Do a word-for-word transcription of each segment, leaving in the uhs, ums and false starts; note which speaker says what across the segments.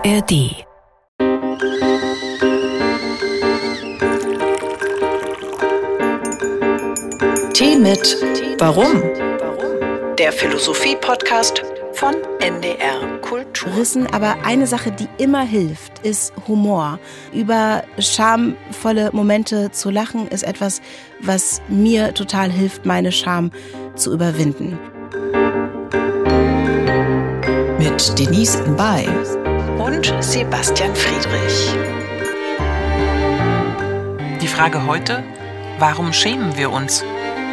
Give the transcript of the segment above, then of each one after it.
Speaker 1: A R D. Tee mit Warum? Der Philosophie-Podcast von N D R Kultur.
Speaker 2: Rissen, aber eine Sache, die immer hilft, ist Humor. Über schamvolle Momente zu lachen, ist etwas, was mir total hilft, meine Scham zu überwinden.
Speaker 1: Mit Denise Mbay und Sebastian Friedrich.
Speaker 3: Die Frage heute: Warum schämen wir uns?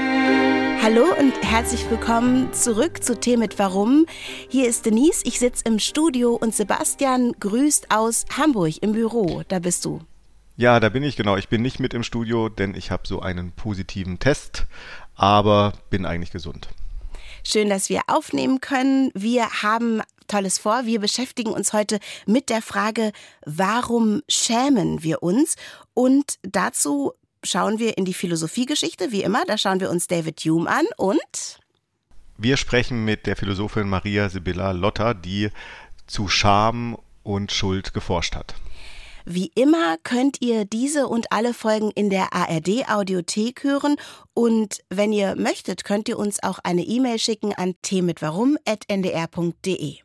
Speaker 2: Hallo und herzlich willkommen zurück zu Tee mit Warum. Hier ist Denise, ich sitze im Studio und Sebastian grüßt aus Hamburg im Büro. Da bist du.
Speaker 4: Ja, da bin ich, genau. Ich bin nicht mit im Studio, denn ich habe so einen positiven Test, aber bin eigentlich gesund.
Speaker 2: Schön, dass wir aufnehmen können. Wir haben Tolles vor. Wir beschäftigen uns heute mit der Frage, warum schämen wir uns? Und dazu schauen wir in die Philosophiegeschichte, wie immer. Da schauen wir uns David Hume an und
Speaker 4: wir sprechen mit der Philosophin Maria Sibylla Lotta, die zu Scham und Schuld geforscht hat.
Speaker 2: Wie immer könnt ihr diese und alle Folgen in der A R D-Audiothek hören. Und wenn ihr möchtet, könnt ihr uns auch eine E-Mail schicken an teemitwarum at n d r punkt d e.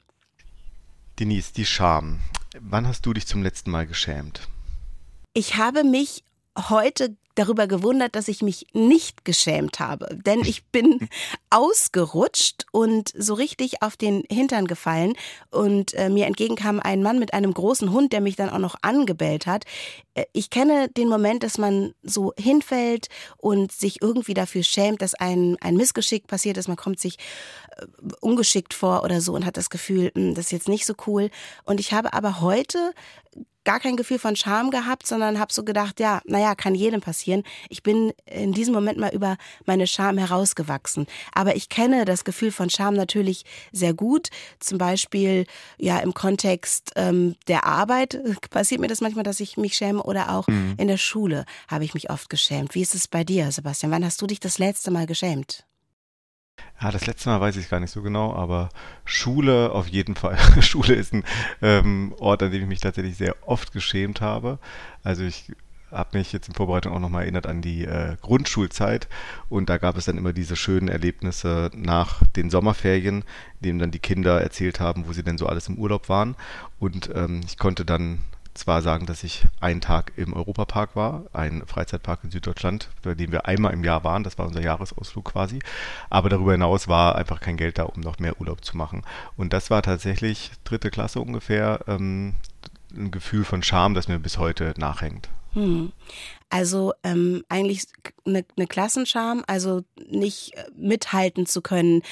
Speaker 4: Denise, die Scham. Wann hast du dich zum letzten Mal geschämt?
Speaker 2: Ich habe mich heute darüber gewundert, dass ich mich nicht geschämt habe, denn ich bin ausgerutscht und so richtig auf den Hintern gefallen und äh, mir entgegenkam ein Mann mit einem großen Hund, der mich dann auch noch angebellt hat. Äh, ich kenne den Moment, dass man so hinfällt und sich irgendwie dafür schämt, dass ein, ein Missgeschick passiert ist. Man kommt sich äh, ungeschickt vor oder so und hat das Gefühl, mh, das ist jetzt nicht so cool. Und ich habe aber heute gar kein Gefühl von Scham gehabt, sondern habe so gedacht, ja, naja, kann jedem passieren. Ich bin in diesem Moment mal über meine Scham herausgewachsen. Aber ich kenne das Gefühl von Scham natürlich sehr gut. Zum Beispiel ja im Kontext ähm, der Arbeit passiert mir das manchmal, dass ich mich schäme, oder auch mhm. in der Schule habe ich mich oft geschämt. Wie ist es bei dir, Sebastian? Wann hast du dich das letzte Mal geschämt?
Speaker 4: Ja, das letzte Mal weiß ich gar nicht so genau, aber Schule auf jeden Fall. Schule ist ein ähm, Ort, an dem ich mich tatsächlich sehr oft geschämt habe. Also ich habe mich jetzt in Vorbereitung auch nochmal erinnert an die äh, Grundschulzeit, und da gab es dann immer diese schönen Erlebnisse nach den Sommerferien, in denen dann die Kinder erzählt haben, wo sie denn so alles im Urlaub waren, und ähm, ich konnte dann zwar sagen, dass ich einen Tag im Europapark war, ein Freizeitpark in Süddeutschland, bei dem wir einmal im Jahr waren, das war unser Jahresausflug quasi, aber darüber hinaus war einfach kein Geld da, um noch mehr Urlaub zu machen. Und das war tatsächlich dritte Klasse ungefähr, ähm, ein Gefühl von Scham, das mir bis heute nachhängt.
Speaker 2: Hm. Also ähm, eigentlich eine, eine Klassenscham, also nicht äh, mithalten zu können,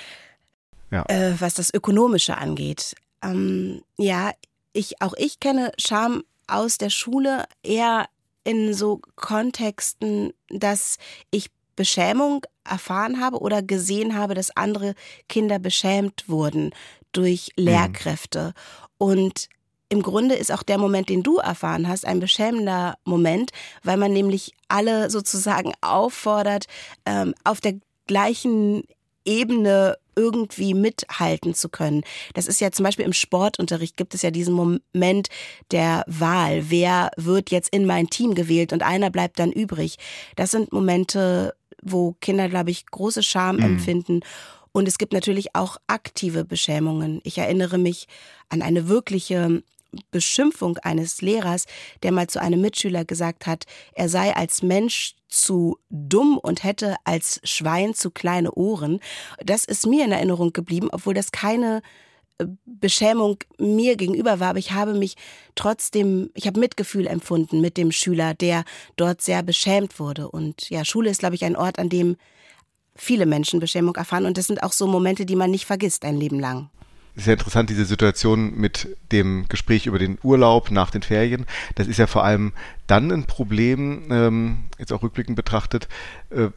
Speaker 2: ja. äh, was das Ökonomische angeht. Ähm, ja, Ich, auch ich kenne Scham aus der Schule eher in so Kontexten, dass ich Beschämung erfahren habe oder gesehen habe, dass andere Kinder beschämt wurden durch Lehrkräfte. Mhm. Und im Grunde ist auch der Moment, den du erfahren hast, ein beschämender Moment, weil man nämlich alle sozusagen auffordert, ähm, auf der gleichen Ebene irgendwie mithalten zu können. Das ist ja zum Beispiel im Sportunterricht gibt es ja diesen Moment der Wahl. Wer wird jetzt in mein Team gewählt und einer bleibt dann übrig. Das sind Momente, wo Kinder, glaube ich, große Scham mhm. empfinden. Und es gibt natürlich auch aktive Beschämungen. Ich erinnere mich an eine wirkliche Beschimpfung eines Lehrers, der mal zu einem Mitschüler gesagt hat, er sei als Mensch zu dumm und hätte als Schwein zu kleine Ohren. Das ist mir in Erinnerung geblieben, obwohl das keine Beschämung mir gegenüber war, aber ich habe mich trotzdem, ich habe Mitgefühl empfunden mit dem Schüler, der dort sehr beschämt wurde. Und ja, Schule ist, glaube ich, ein Ort, an dem viele Menschen Beschämung erfahren, und das sind auch so Momente, die man nicht vergisst ein Leben lang.
Speaker 4: Sehr interessant, diese Situation mit dem Gespräch über den Urlaub nach den Ferien. Das ist ja vor allem dann ein Problem, ähm, jetzt auch rückblickend betrachtet, äh,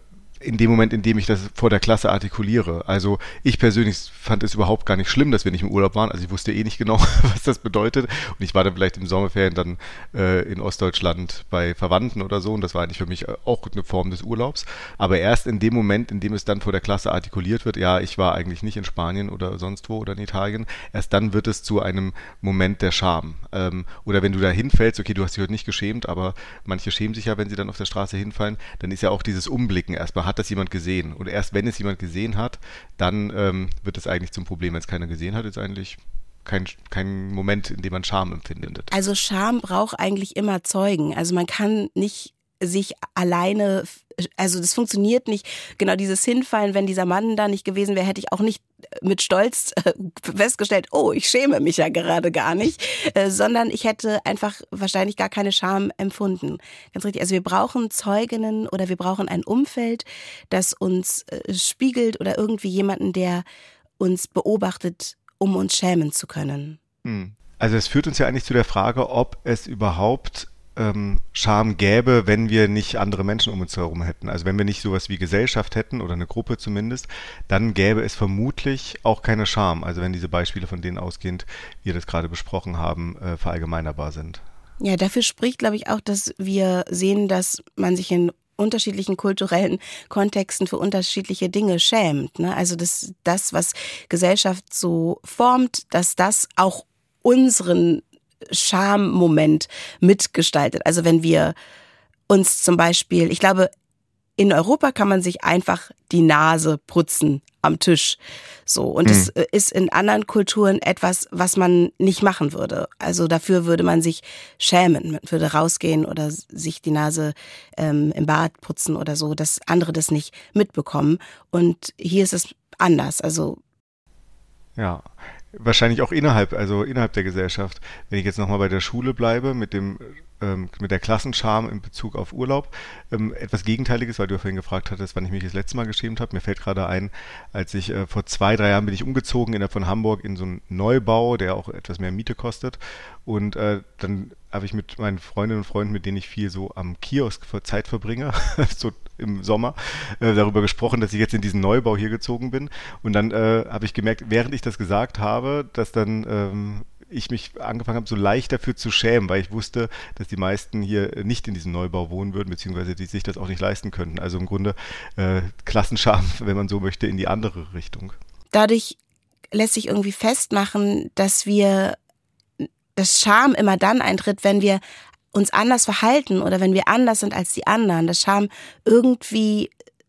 Speaker 4: in dem Moment, in dem ich das vor der Klasse artikuliere. Also ich persönlich fand es überhaupt gar nicht schlimm, dass wir nicht im Urlaub waren. Also ich wusste eh nicht genau, was das bedeutet. Und ich war dann vielleicht im Sommerferien dann äh, in Ostdeutschland bei Verwandten oder so. Und das war eigentlich für mich auch eine Form des Urlaubs. Aber erst in dem Moment, in dem es dann vor der Klasse artikuliert wird, ja, ich war eigentlich nicht in Spanien oder sonst wo oder in Italien, erst dann wird es zu einem Moment der Scham. Ähm, oder wenn du da hinfällst, okay, du hast dich heute nicht geschämt, aber manche schämen sich ja, wenn sie dann auf der Straße hinfallen, dann ist ja auch dieses Umblicken erstmal, hat das jemand gesehen? Und erst wenn es jemand gesehen hat, dann ähm, wird es eigentlich zum Problem. Wenn es keiner gesehen hat, ist eigentlich kein, kein Moment, in dem man Scham empfindet.
Speaker 2: Also Scham braucht eigentlich immer Zeugen. Also man kann nicht sich alleine, also das funktioniert nicht, genau dieses Hinfallen, wenn dieser Mann da nicht gewesen wäre, hätte ich auch nicht mit Stolz festgestellt, oh, ich schäme mich ja gerade gar nicht, sondern ich hätte einfach wahrscheinlich gar keine Scham empfunden. Ganz richtig, also wir brauchen Zeuginnen oder wir brauchen ein Umfeld, das uns spiegelt oder irgendwie jemanden, der uns beobachtet, um uns schämen zu können.
Speaker 4: Also es führt uns ja eigentlich zu der Frage, ob es überhaupt Ähm, Scham gäbe, wenn wir nicht andere Menschen um uns herum hätten. Also wenn wir nicht sowas wie Gesellschaft hätten oder eine Gruppe zumindest, dann gäbe es vermutlich auch keine Scham. Also wenn diese Beispiele, von denen ausgehend wir das gerade besprochen haben, äh, verallgemeinerbar sind.
Speaker 2: Ja, dafür spricht, glaube ich, auch, dass wir sehen, dass man sich in unterschiedlichen kulturellen Kontexten für unterschiedliche Dinge schämt. Ne? Also dass das, was Gesellschaft so formt, dass das auch unseren Schammoment mitgestaltet. Also wenn wir uns zum Beispiel, ich glaube, in Europa kann man sich einfach die Nase putzen am Tisch. So. Und das hm. ist in anderen Kulturen etwas, was man nicht machen würde. Also dafür würde man sich schämen. Man würde rausgehen oder sich die Nase ähm, im Bad putzen oder so, dass andere das nicht mitbekommen. Und hier ist es anders. Also
Speaker 4: ja. Wahrscheinlich auch innerhalb, also innerhalb der Gesellschaft. Wenn ich jetzt nochmal bei der Schule bleibe, mit dem, ähm, mit der Klassenscham in Bezug auf Urlaub, ähm, etwas Gegenteiliges, weil du ja vorhin gefragt hattest, wann ich mich das letzte Mal geschämt habe. Mir fällt gerade ein, als ich äh, vor zwei, drei Jahren bin ich umgezogen innerhalb von Hamburg in so einen Neubau, der auch etwas mehr Miete kostet. Und äh, dann habe ich mit meinen Freundinnen und Freunden, mit denen ich viel so am Kiosk für Zeit verbringe, so im Sommer, äh, darüber gesprochen, dass ich jetzt in diesen Neubau hier gezogen bin. Und dann äh, habe ich gemerkt, während ich das gesagt habe, dass dann ähm, ich mich angefangen habe, so leicht dafür zu schämen, weil ich wusste, dass die meisten hier nicht in diesem Neubau wohnen würden, beziehungsweise die sich das auch nicht leisten könnten. Also im Grunde äh, Klassenscham, wenn man so möchte, in die andere Richtung.
Speaker 2: Dadurch lässt sich irgendwie festmachen, dass wir dass Scham immer dann eintritt, wenn wir uns anders verhalten oder wenn wir anders sind als die anderen. Dass Scham irgendwie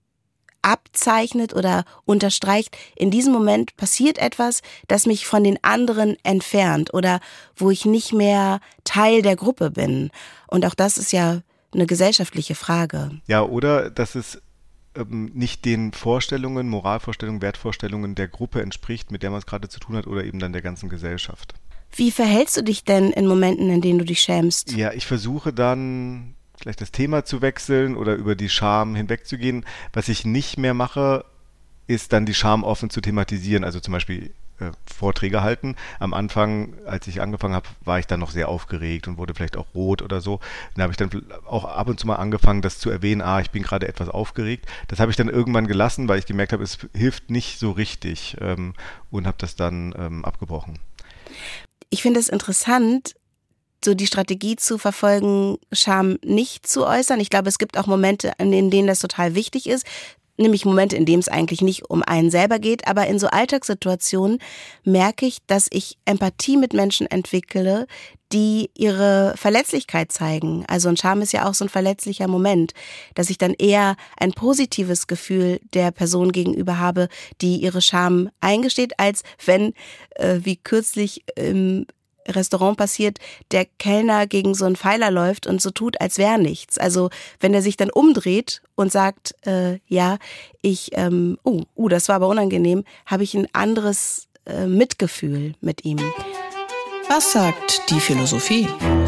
Speaker 2: abzeichnet oder unterstreicht, in diesem Moment passiert etwas, das mich von den anderen entfernt oder wo ich nicht mehr Teil der Gruppe bin. Und auch das ist ja eine gesellschaftliche Frage.
Speaker 4: Ja, oder dass es ähm, nicht den Vorstellungen, Moralvorstellungen, Wertvorstellungen der Gruppe entspricht, mit der man es gerade zu tun hat, oder eben dann der ganzen Gesellschaft.
Speaker 2: Wie verhältst du dich denn in Momenten, in denen du dich schämst?
Speaker 4: Ja, ich versuche dann vielleicht das Thema zu wechseln oder über die Scham hinwegzugehen. Was ich nicht mehr mache, ist dann die Scham offen zu thematisieren. Also zum Beispiel äh, Vorträge halten. Am Anfang, als ich angefangen habe, war ich dann noch sehr aufgeregt und wurde vielleicht auch rot oder so. Dann habe ich dann auch ab und zu mal angefangen, das zu erwähnen, ah, ich bin gerade etwas aufgeregt. Das habe ich dann irgendwann gelassen, weil ich gemerkt habe, es hilft nicht so richtig ähm, und habe das dann ähm, abgebrochen.
Speaker 2: Ich finde es interessant, so die Strategie zu verfolgen, Scham nicht zu äußern. Ich glaube, es gibt auch Momente, in denen das total wichtig ist, nämlich Momente, in denen es eigentlich nicht um einen selber geht. Aber in so Alltagssituationen merke ich, dass ich Empathie mit Menschen entwickle, die ihre Verletzlichkeit zeigen. Also ein Scham ist ja auch so ein verletzlicher Moment, dass ich dann eher ein positives Gefühl der Person gegenüber habe, die ihre Scham eingesteht, als wenn, äh, wie kürzlich im Restaurant passiert, der Kellner gegen so einen Pfeiler läuft und so tut, als wäre nichts. Also wenn er sich dann umdreht und sagt, äh, ja, ich, ähm, oh, uh, das war aber unangenehm, habe ich ein anderes äh, Mitgefühl mit ihm.
Speaker 1: Was sagt die Philosophie? Philosophie.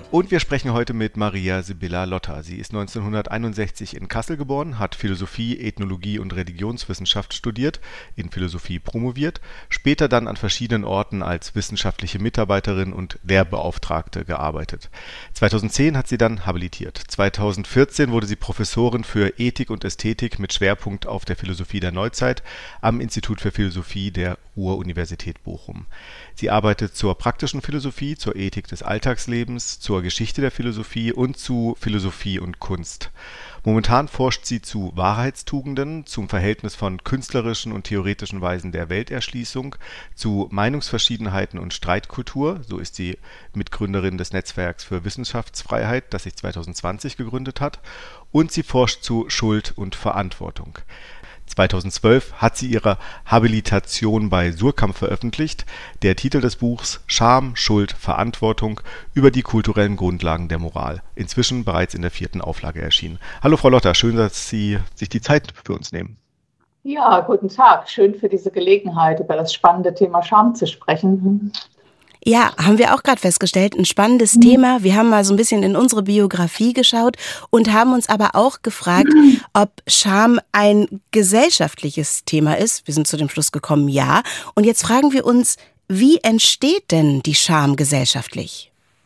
Speaker 4: Und wir sprechen heute mit Maria Sibylla Lotter. Sie ist neunzehnhunderteinundsechzig in Kassel geboren, hat Philosophie, Ethnologie und Religionswissenschaft studiert, in Philosophie promoviert, später dann an verschiedenen Orten als wissenschaftliche Mitarbeiterin und Lehrbeauftragte gearbeitet. zweitausendzehn hat sie dann habilitiert. zweitausendvierzehn wurde sie Professorin für Ethik und Ästhetik mit Schwerpunkt auf der Philosophie der Neuzeit am Institut für Philosophie der Ruhr-Universität Bochum. Sie arbeitet zur praktischen Philosophie, zur Ethik des Alltagslebens, zur Geschichte der Philosophie und zu Philosophie und Kunst. Momentan forscht sie zu Wahrheitstugenden, zum Verhältnis von künstlerischen und theoretischen Weisen der Welterschließung, zu Meinungsverschiedenheiten und Streitkultur, so ist sie Mitgründerin des Netzwerks für Wissenschaftsfreiheit, das sich zweitausendzwanzig gegründet hat, und sie forscht zu Schuld und Verantwortung. zweitausendzwölf hat sie ihre Habilitation bei Suhrkamp veröffentlicht. Der Titel des Buchs Scham, Schuld, Verantwortung über die kulturellen Grundlagen der Moral. Inzwischen bereits in der vierten Auflage erschienen. Hallo Frau Lotter, schön, dass Sie sich die Zeit für uns nehmen.
Speaker 5: Ja, guten Tag. Schön für diese Gelegenheit, über das spannende Thema Scham zu sprechen.
Speaker 2: Ja, haben wir auch gerade festgestellt, ein spannendes mhm. Thema. Wir haben mal so ein bisschen in unsere Biografie geschaut und haben uns aber auch gefragt, mhm. ob Scham ein gesellschaftliches Thema ist. Wir sind zu dem Schluss gekommen, ja. Und jetzt fragen wir uns, wie entsteht denn die Scham gesellschaftlich?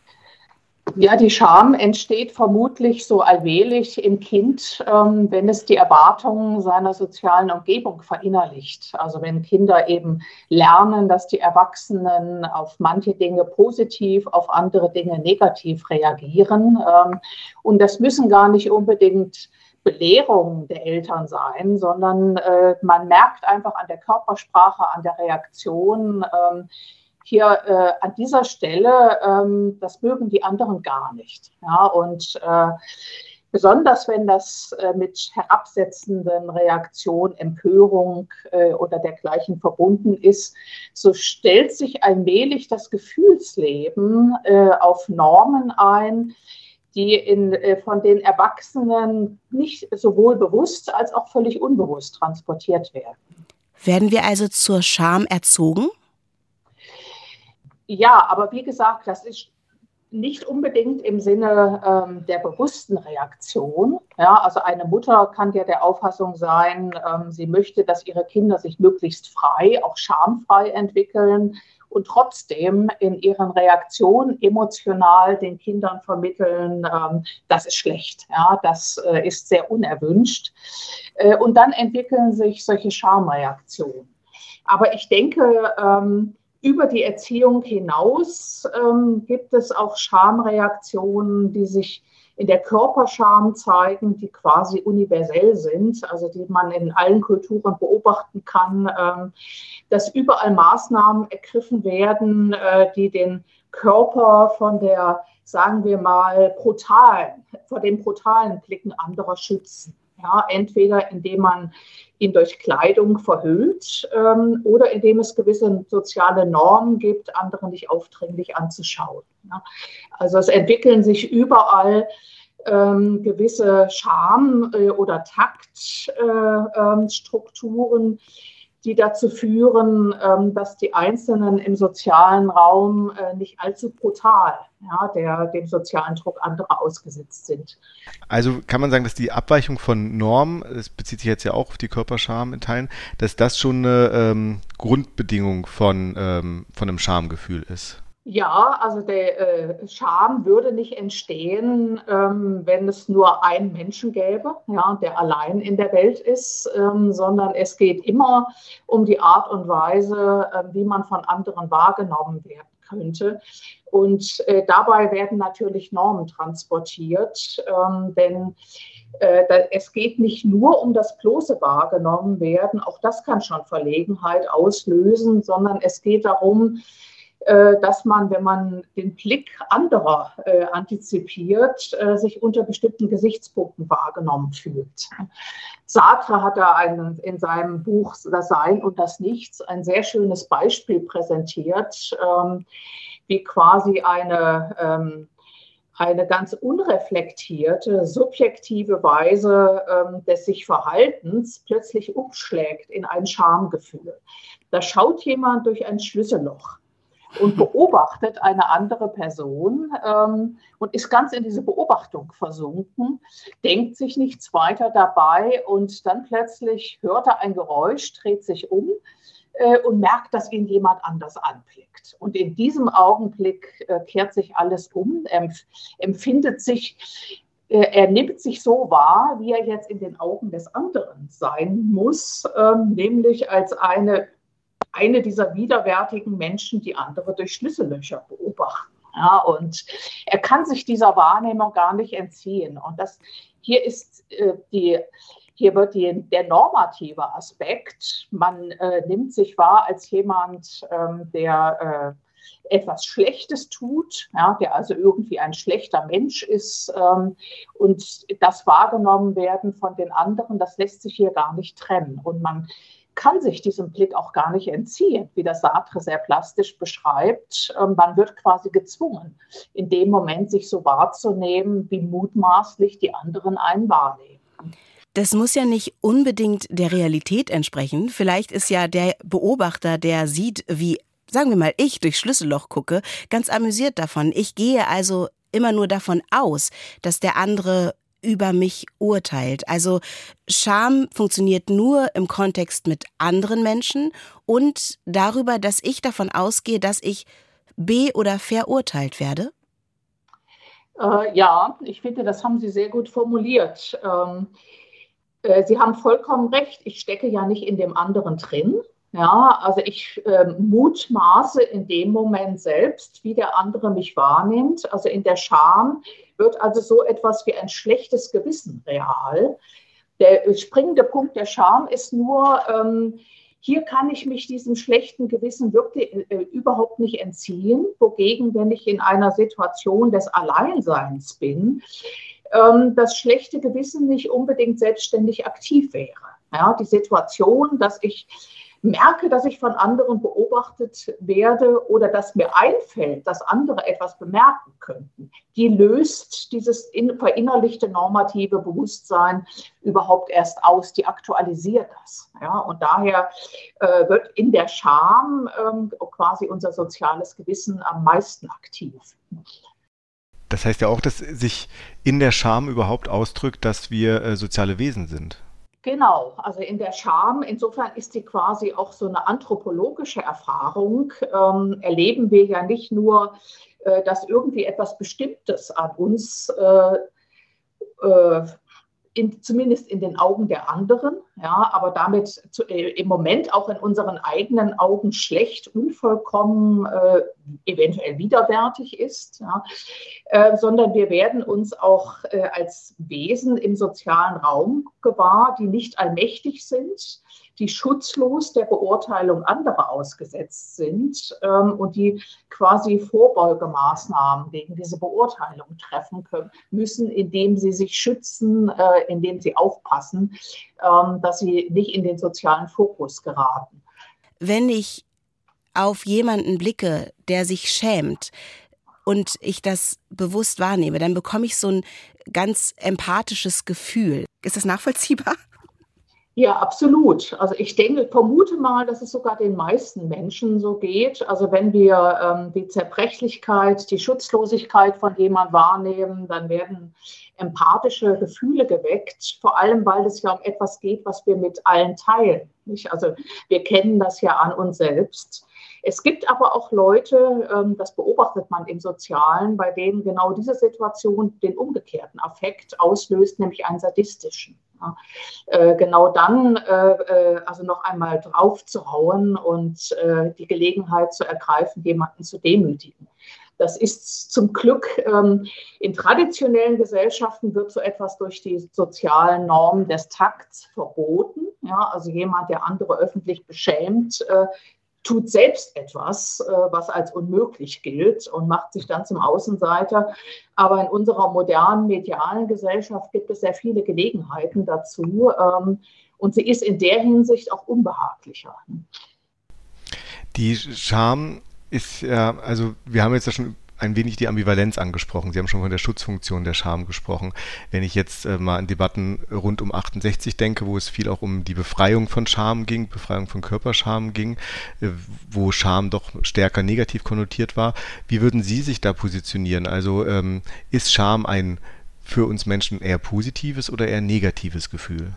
Speaker 5: Ja, die Scham entsteht vermutlich so allmählich im Kind, ähm, wenn es die Erwartungen seiner sozialen Umgebung verinnerlicht. Also wenn Kinder eben lernen, dass die Erwachsenen auf manche Dinge positiv, auf andere Dinge negativ reagieren. Ähm, und das müssen gar nicht unbedingt Belehrungen der Eltern sein, sondern äh, man merkt einfach an der Körpersprache, an der Reaktion, ähm, hier äh, an dieser Stelle, ähm, das mögen die anderen gar nicht. Ja, und äh, besonders wenn das äh, mit herabsetzenden Reaktionen, Empörung äh, oder dergleichen verbunden ist, so stellt sich allmählich das Gefühlsleben äh, auf Normen ein, die in, äh, von den Erwachsenen nicht sowohl bewusst als auch völlig unbewusst transportiert werden.
Speaker 2: Werden wir also zur Scham erzogen?
Speaker 5: Ja, aber wie gesagt, das ist nicht unbedingt im Sinne ähm, der bewussten Reaktion. Ja, also eine Mutter kann ja der Auffassung sein, ähm, sie möchte, dass ihre Kinder sich möglichst frei, auch schamfrei entwickeln und trotzdem in ihren Reaktionen emotional den Kindern vermitteln, ähm, das ist schlecht, ja, das äh, ist sehr unerwünscht. Äh, und dann entwickeln sich solche Schamreaktionen. Aber ich denke, ähm, über die Erziehung hinaus ähm, gibt es auch Schamreaktionen, die sich in der Körperscham zeigen, die quasi universell sind, also die man in allen Kulturen beobachten kann, ähm, dass überall Maßnahmen ergriffen werden, äh, die den Körper von der, sagen wir mal, brutalen, vor den brutalen Blicken anderer schützen. Ja, entweder indem man ihn durch Kleidung verhüllt ähm, oder indem es gewisse soziale Normen gibt, andere nicht aufdringlich anzuschauen. Ja. Also es entwickeln sich überall ähm, gewisse Scham- äh, oder Taktstrukturen, äh, äh, die dazu führen, ähm, dass die Einzelnen im sozialen Raum äh, nicht allzu brutal, ja, der, dem sozialen Druck anderer ausgesetzt sind.
Speaker 4: Also kann man sagen, dass die Abweichung von Normen, das bezieht sich jetzt ja auch auf die Körperscham in Teilen, dass das schon eine ähm, Grundbedingung von, ähm, von einem Schamgefühl ist?
Speaker 5: Ja, also der äh, Scham würde nicht entstehen, ähm, wenn es nur einen Menschen gäbe, ja, der allein in der Welt ist, ähm, sondern es geht immer um die Art und Weise, äh, wie man von anderen wahrgenommen werden könnte. Und äh, dabei werden natürlich Normen transportiert, ähm, denn äh, da, es geht nicht nur um das bloße Wahrgenommen werden, auch das kann schon Verlegenheit auslösen, sondern es geht darum, dass man, wenn man den Blick anderer äh, antizipiert, äh, sich unter bestimmten Gesichtspunkten wahrgenommen fühlt. Sartre hat da einen, in seinem Buch Das Sein und das Nichts ein sehr schönes Beispiel präsentiert, ähm, wie quasi eine, ähm, eine ganz unreflektierte, subjektive Weise ähm, des sich Verhaltens plötzlich umschlägt in ein Schamgefühl. Da schaut jemand durch ein Schlüsselloch. und beobachtet eine andere Person ähm, und ist ganz in diese Beobachtung versunken, denkt sich nichts weiter dabei und dann plötzlich hört er ein Geräusch, dreht sich um äh, und merkt, dass ihn jemand anders anblickt. Und in diesem Augenblick äh, kehrt sich alles um, er empfindet sich, äh, er nimmt sich so wahr, wie er jetzt in den Augen des anderen sein muss, äh, nämlich als eine eine dieser widerwärtigen Menschen, die andere durch Schlüssellöcher beobachten. Ja, und er kann sich dieser Wahrnehmung gar nicht entziehen. Und das, hier, ist, äh, die, hier wird die, der normative Aspekt, man äh, nimmt sich wahr als jemand, ähm, der äh, etwas Schlechtes tut, ja, der also irgendwie ein schlechter Mensch ist. Ähm, und das wahrgenommen werden von den anderen, das lässt sich hier gar nicht trennen. Und man kann sich diesem Blick auch gar nicht entziehen, wie das Sartre sehr plastisch beschreibt. Man wird quasi gezwungen, in dem Moment sich so wahrzunehmen, wie mutmaßlich die anderen einen wahrnehmen.
Speaker 2: Das muss ja nicht unbedingt der Realität entsprechen. Vielleicht ist ja der Beobachter, der sieht, wie, sagen wir mal, ich durch Schlüsselloch gucke, ganz amüsiert davon. Ich gehe also immer nur davon aus, dass der andere über mich urteilt. Also Scham funktioniert nur im Kontext mit anderen Menschen und darüber, dass ich davon ausgehe, dass ich be- oder verurteilt werde?
Speaker 5: Äh, ja, ich finde, das haben Sie sehr gut formuliert. Ähm, äh, Sie haben vollkommen recht. Ich stecke ja nicht in dem anderen drin. Ja, also ich äh, mutmaße in dem Moment selbst, wie der andere mich wahrnimmt. Also in der Scham wird also so etwas wie ein schlechtes Gewissen real. Der springende Punkt der Scham ist nur, ähm, hier kann ich mich diesem schlechten Gewissen wirklich äh, überhaupt nicht entziehen. Wogegen, wenn ich in einer Situation des Alleinseins bin, ähm, das schlechte Gewissen nicht unbedingt selbstständig aktiv wäre. Ja, die Situation, dass ich merke, dass ich von anderen beobachtet werde oder dass mir einfällt, dass andere etwas bemerken könnten, die löst dieses verinnerlichte normative Bewusstsein überhaupt erst aus, die aktualisiert das. Ja, und daher äh, wird in der Scham äh, quasi unser soziales Gewissen am meisten aktiv.
Speaker 4: Das heißt ja auch, dass sich in der Scham überhaupt ausdrückt, dass wir äh, soziale Wesen sind.
Speaker 5: Genau, also in der Scham, insofern ist die quasi auch so eine anthropologische Erfahrung, ähm, erleben wir ja nicht nur, äh, dass irgendwie etwas Bestimmtes an uns, äh, äh, in, zumindest in den Augen der anderen, ja, aber damit zu, äh, im Moment auch in unseren eigenen Augen schlecht, unvollkommen, äh, eventuell widerwärtig ist, ja, äh, sondern wir werden uns auch äh, als Wesen im sozialen Raum gewahr, die nicht allmächtig sind, die schutzlos der Beurteilung anderer ausgesetzt sind ähm, und die quasi Vorbeugemaßnahmen gegen diese Beurteilung treffen können, müssen, indem sie sich schützen, äh, indem sie aufpassen, ähm, dass sie nicht in den sozialen Fokus geraten.
Speaker 2: Wenn ich auf jemanden blicke, der sich schämt und ich das bewusst wahrnehme, dann bekomme ich so ein ganz empathisches Gefühl. Ist das nachvollziehbar?
Speaker 5: Ja, absolut. Also ich denke, vermute mal, dass es sogar den meisten Menschen so geht. Also wenn wir ähm, die Zerbrechlichkeit, die Schutzlosigkeit von jemandem wahrnehmen, dann werden empathische Gefühle geweckt, vor allem, weil es ja um etwas geht, was wir mit allen teilen. Nicht? Also wir kennen das ja an uns selbst. Es gibt aber auch Leute, ähm, das beobachtet man im Sozialen, bei denen genau diese Situation den umgekehrten Affekt auslöst, nämlich einen sadistischen. Ja, äh, genau dann äh, also noch einmal drauf zu hauen und äh, die Gelegenheit zu ergreifen, jemanden zu demütigen. Das ist zum Glück ähm, in traditionellen Gesellschaften wird so etwas durch die sozialen Normen des Takts verboten. Ja, also jemand, der andere öffentlich beschämt, äh, tut selbst etwas, was als unmöglich gilt und macht sich dann zum Außenseiter. Aber in unserer modernen medialen Gesellschaft gibt es sehr viele Gelegenheiten dazu. Und sie ist in der Hinsicht auch unbehaglicher.
Speaker 4: Die Scham ist ja, also wir haben jetzt ja schon ein wenig die Ambivalenz angesprochen. Sie haben schon von der Schutzfunktion der Scham gesprochen. Wenn ich jetzt äh, mal an Debatten rund um achtundsechzig denke, wo es viel auch um die Befreiung von Scham ging, Befreiung von Körperscham ging, äh, wo Scham doch stärker negativ konnotiert war. Wie würden Sie sich da positionieren? Also ähm, ist Scham ein für uns Menschen eher positives oder eher negatives Gefühl?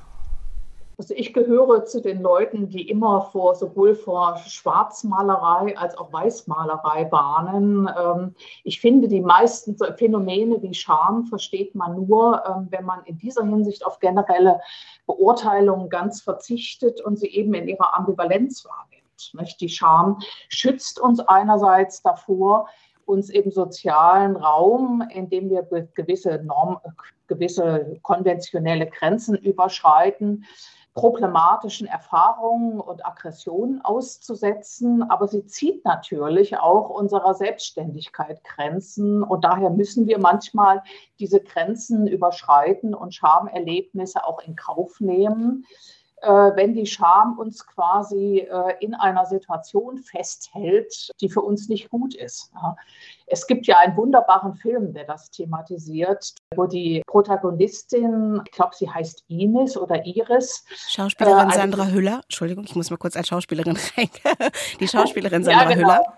Speaker 5: Also ich gehöre zu den Leuten, die immer vor sowohl vor Schwarzmalerei als auch Weißmalerei warnen. Ich finde, die meisten Phänomene wie Scham versteht man nur, wenn man in dieser Hinsicht auf generelle Beurteilungen ganz verzichtet und sie eben in ihrer Ambivalenz wahrnimmt. Die Scham schützt uns einerseits davor, uns im sozialen Raum, in dem wir gewisse Norm, gewisse konventionelle Grenzen überschreiten, problematischen Erfahrungen und Aggressionen auszusetzen, aber sie zieht natürlich auch unserer Selbstständigkeit Grenzen und daher müssen wir manchmal diese Grenzen überschreiten und Schamerlebnisse auch in Kauf nehmen, äh, wenn die Scham uns quasi äh, in einer Situation festhält, die für uns nicht gut ist. Ja. Es gibt ja einen wunderbaren Film, der das thematisiert, wo die Protagonistin, ich glaube, sie heißt Ines oder Iris.
Speaker 2: Schauspielerin äh, Sandra Hüller. Entschuldigung, ich muss mal kurz als Schauspielerin rein. Die Schauspielerin Sandra ja, genau. Hüller.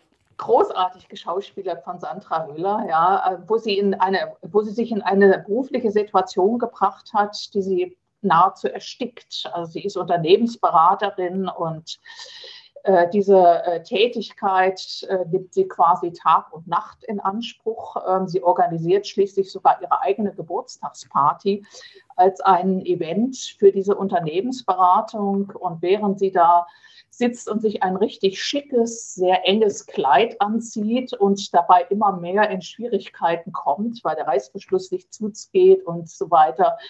Speaker 5: Großartig geschauspielert von Sandra Hüller, ja, wo sie, in eine, wo sie sich in eine berufliche Situation gebracht hat, die sie nahezu erstickt. Also sie ist Unternehmensberaterin und Äh, diese äh, Tätigkeit äh, nimmt sie quasi Tag und Nacht in Anspruch. Ähm, sie organisiert schließlich sogar ihre eigene Geburtstagsparty als ein Event für diese Unternehmensberatung. Und während sie da sitzt und sich ein richtig schickes, sehr enges Kleid anzieht und dabei immer mehr in Schwierigkeiten kommt, weil der Reißverschluss nicht zugeht und so weiter,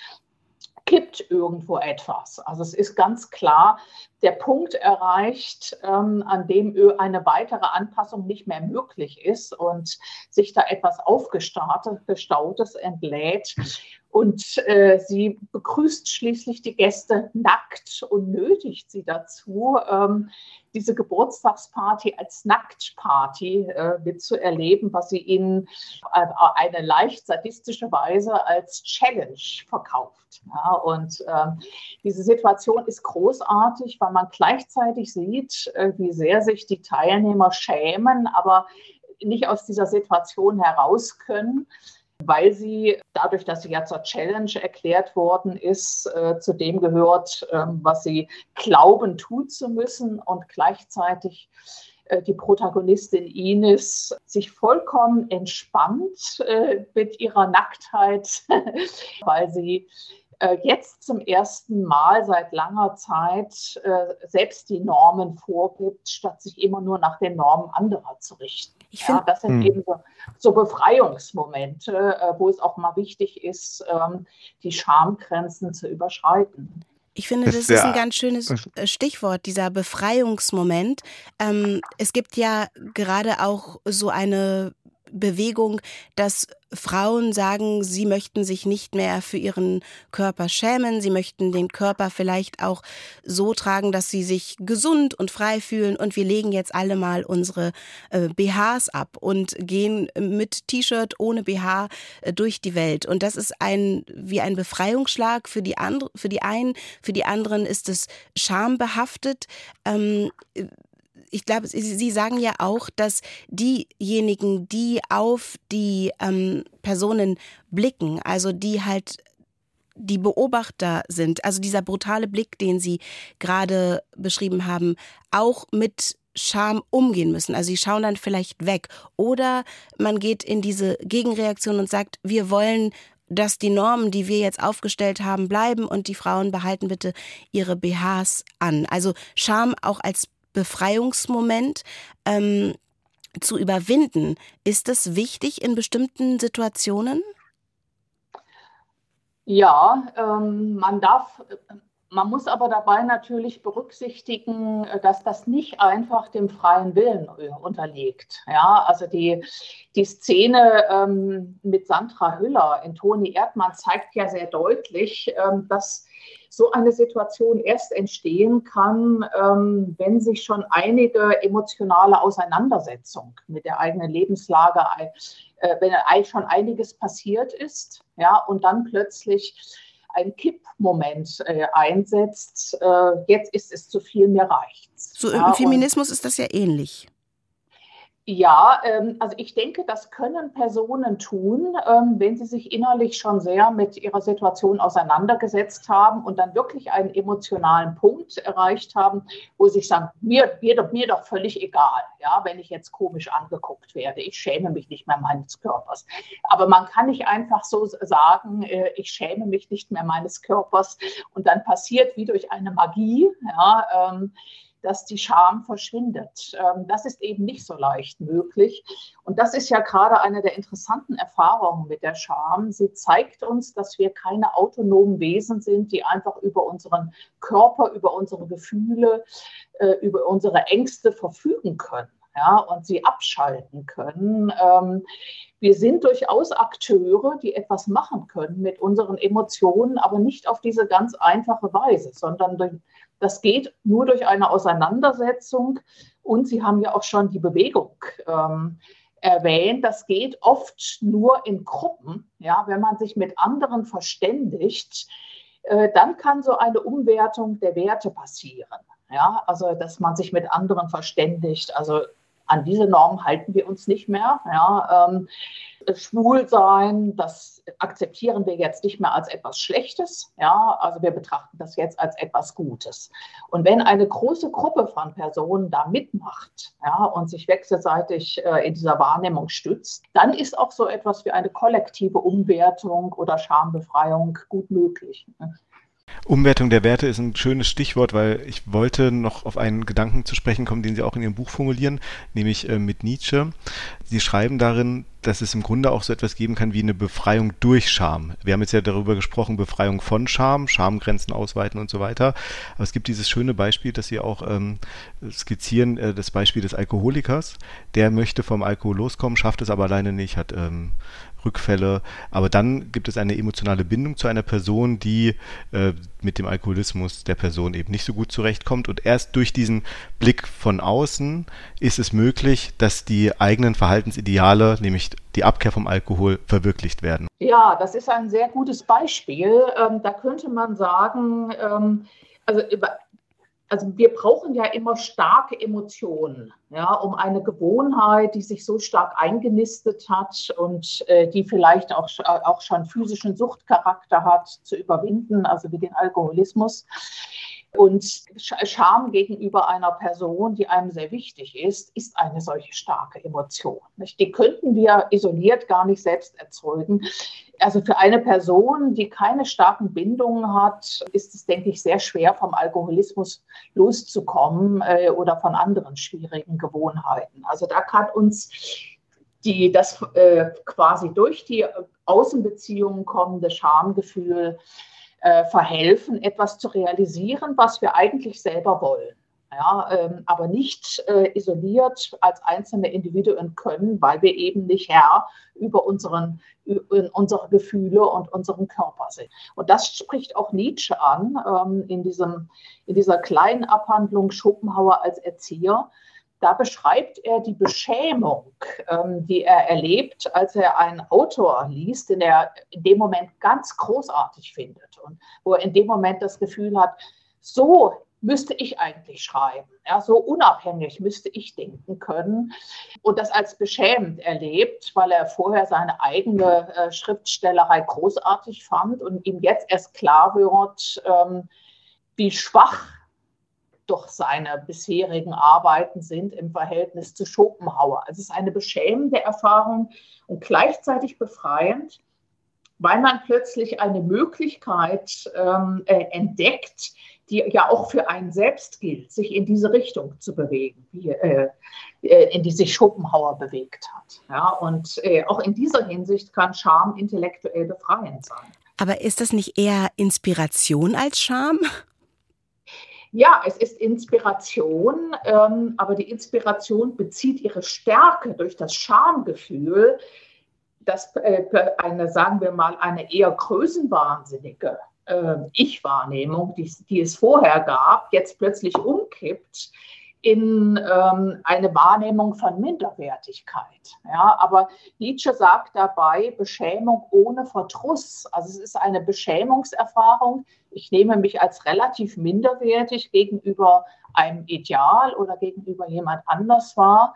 Speaker 5: kippt irgendwo etwas. Also es ist ganz klar der Punkt erreicht, ähm, an dem eine weitere Anpassung nicht mehr möglich ist und sich da etwas Aufgestautes entlädt. Und äh, sie begrüßt schließlich die Gäste nackt und nötigt sie dazu, ähm, diese Geburtstagsparty als Nacktparty äh, mitzuerleben, was sie ihnen auf eine leicht sadistische Weise als Challenge verkauft. Ja, und äh, diese Situation ist großartig, weil man gleichzeitig sieht, äh, wie sehr sich die Teilnehmer schämen, aber nicht aus dieser Situation heraus können, weil sie dadurch, dass sie ja zur Challenge erklärt worden ist, äh, zu dem gehört, äh, was sie glauben tun zu müssen und gleichzeitig äh, die Protagonistin Ines sich vollkommen entspannt äh, mit ihrer Nacktheit, weil sie äh, jetzt zum ersten Mal seit langer Zeit äh, selbst die Normen vorgibt, statt sich immer nur nach den Normen anderer zu richten. Ich find, ja, das sind mh. eben so, so Befreiungsmomente, äh, wo es auch mal wichtig ist, ähm, die Schamgrenzen zu überschreiten.
Speaker 2: Ich finde, das, das ist ein ganz schönes Stichwort, dieser Befreiungsmoment. Ähm, es gibt ja gerade auch so eine Bewegung, dass Frauen sagen, sie möchten sich nicht mehr für ihren Körper schämen, sie möchten den Körper vielleicht auch so tragen, dass sie sich gesund und frei fühlen und wir legen jetzt alle mal unsere äh, B Hs ab und gehen mit T-Shirt ohne B H äh, durch die Welt und das ist ein wie ein Befreiungsschlag für die andre, für die einen, für die anderen ist es schambehaftet. Ähm, Ich glaube, Sie, Sie sagen ja auch, dass diejenigen, die auf die ähm, Personen blicken, also die halt die Beobachter sind, also dieser brutale Blick, den Sie gerade beschrieben haben, auch mit Scham umgehen müssen. Also sie schauen dann vielleicht weg oder man geht in diese Gegenreaktion und sagt, wir wollen, dass die Normen, die wir jetzt aufgestellt haben, bleiben und die Frauen behalten bitte ihre B Hs an. Also Scham auch als Befreiungsmoment ähm, zu überwinden. Ist das wichtig in bestimmten Situationen?
Speaker 5: Ja, ähm, man darf, man muss aber dabei natürlich berücksichtigen, dass das nicht einfach dem freien Willen unterliegt. Ja, also die, die Szene ähm, mit Sandra Hüller in Toni Erdmann zeigt ja sehr deutlich, ähm, dass so eine Situation erst entstehen kann, ähm, wenn sich schon einige emotionale Auseinandersetzung mit der eigenen Lebenslage, äh, wenn eigentlich schon einiges passiert ist, ja, und dann plötzlich ein Kippmoment äh, einsetzt, äh, jetzt ist es zu viel, mir reicht's.
Speaker 2: So
Speaker 5: ja,
Speaker 2: im Feminismus ist das ja ähnlich.
Speaker 5: Ja, ähm, also ich denke, das können Personen tun, ähm, wenn sie sich innerlich schon sehr mit ihrer Situation auseinandergesetzt haben und dann wirklich einen emotionalen Punkt erreicht haben, wo sie sich sagen, mir, mir, doch, mir doch völlig egal, ja, wenn ich jetzt komisch angeguckt werde. Ich schäme mich nicht mehr meines Körpers. Aber man kann nicht einfach so sagen, äh, ich schäme mich nicht mehr meines Körpers und dann passiert wie durch eine Magie, ja, ähm, dass die Scham verschwindet. Das ist eben nicht so leicht möglich. Und das ist ja gerade eine der interessanten Erfahrungen mit der Scham. Sie zeigt uns, dass wir keine autonomen Wesen sind, die einfach über unseren Körper, über unsere Gefühle, über unsere Ängste verfügen können, ja, und sie abschalten können. Wir sind durchaus Akteure, die etwas machen können mit unseren Emotionen, aber nicht auf diese ganz einfache Weise, sondern durch Das geht nur durch eine Auseinandersetzung. Und Sie haben ja auch schon die Bewegung ähm, erwähnt. Das geht oft nur in Gruppen. Ja, wenn man sich mit anderen verständigt, äh, dann kann so eine Umwertung der Werte passieren. Ja, also, dass man sich mit anderen verständigt. Also, an diese Normen halten wir uns nicht mehr. Ja, ähm, schwul sein, das akzeptieren wir jetzt nicht mehr als etwas Schlechtes. Ja, also wir betrachten das jetzt als etwas Gutes. Und wenn eine große Gruppe von Personen da mitmacht, ja, und sich wechselseitig äh, in dieser Wahrnehmung stützt, dann ist auch so etwas wie eine kollektive Umwertung oder Schambefreiung gut möglich.
Speaker 4: Umwertung der Werte ist ein schönes Stichwort, weil ich wollte noch auf einen Gedanken zu sprechen kommen, den Sie auch in Ihrem Buch formulieren, nämlich äh, mit Nietzsche. Sie schreiben darin, dass es im Grunde auch so etwas geben kann wie eine Befreiung durch Scham. Wir haben jetzt ja darüber gesprochen, Befreiung von Scham, Schamgrenzen ausweiten und so weiter. Aber es gibt dieses schöne Beispiel, das Sie auch ähm, skizzieren, äh, das Beispiel des Alkoholikers. Der möchte vom Alkohol loskommen, schafft es aber alleine nicht, hat ähm, Rückfälle. Aber dann gibt es eine emotionale Bindung zu einer Person, die äh, mit dem Alkoholismus der Person eben nicht so gut zurechtkommt. Und erst durch diesen Blick von außen ist es möglich, dass die eigenen Verhaltensideale, nämlich die Abkehr vom Alkohol, verwirklicht werden.
Speaker 5: Ja, das ist ein sehr gutes Beispiel. Ähm, da könnte man sagen, ähm, also über Also wir brauchen ja immer starke Emotionen, ja, um eine Gewohnheit, die sich so stark eingenistet hat und äh, die vielleicht auch, auch schon physischen Suchtcharakter hat, zu überwinden, also wie den Alkoholismus. Und Scham gegenüber einer Person, die einem sehr wichtig ist, ist eine solche starke Emotion. Die könnten wir isoliert gar nicht selbst erzeugen. Also für eine Person, die keine starken Bindungen hat, ist es, denke ich, sehr schwer, vom Alkoholismus loszukommen äh, oder von anderen schwierigen Gewohnheiten. Also da kann uns die, das äh, quasi durch die Außenbeziehungen kommende Schamgefühl äh, verhelfen, etwas zu realisieren, was wir eigentlich selber wollen. Ja, ähm, aber nicht äh, isoliert als einzelne Individuen können, weil wir eben nicht Herr über, unseren, über unsere Gefühle und unseren Körper sind. Und das spricht auch Nietzsche an ähm, in, diesem, in dieser kleinen Abhandlung Schopenhauer als Erzieher. Da beschreibt er die Beschämung, ähm, die er erlebt, als er einen Autor liest, den er in dem Moment ganz großartig findet und wo er in dem Moment das Gefühl hat, so müsste ich eigentlich schreiben. Ja, so unabhängig müsste ich denken können. Und das als beschämend erlebt, weil er vorher seine eigene äh, Schriftstellerei großartig fand und ihm jetzt erst klar wird, ähm, wie schwach doch seine bisherigen Arbeiten sind im Verhältnis zu Schopenhauer. Also es ist eine beschämende Erfahrung und gleichzeitig befreiend, weil man plötzlich eine Möglichkeit ähm, äh, entdeckt, die ja auch für einen selbst gilt, sich in diese Richtung zu bewegen, wie, äh, in die sich Schopenhauer bewegt hat. Ja, und äh, auch in dieser Hinsicht kann Scham intellektuell befreiend sein.
Speaker 2: Aber ist das nicht eher Inspiration als Scham?
Speaker 5: Ja, es ist Inspiration, ähm, aber die Inspiration bezieht ihre Stärke durch das Schamgefühl, dass äh, eine, sagen wir mal, eine eher größenwahnsinnige äh, Ich-Wahrnehmung, die, die es vorher gab, jetzt plötzlich umkippt in ähm, eine Wahrnehmung von Minderwertigkeit. Ja, aber Nietzsche sagt dabei, Beschämung ohne Verdruss. Also es ist eine Beschämungserfahrung. Ich nehme mich als relativ minderwertig gegenüber einem Ideal oder gegenüber jemand anders wahr,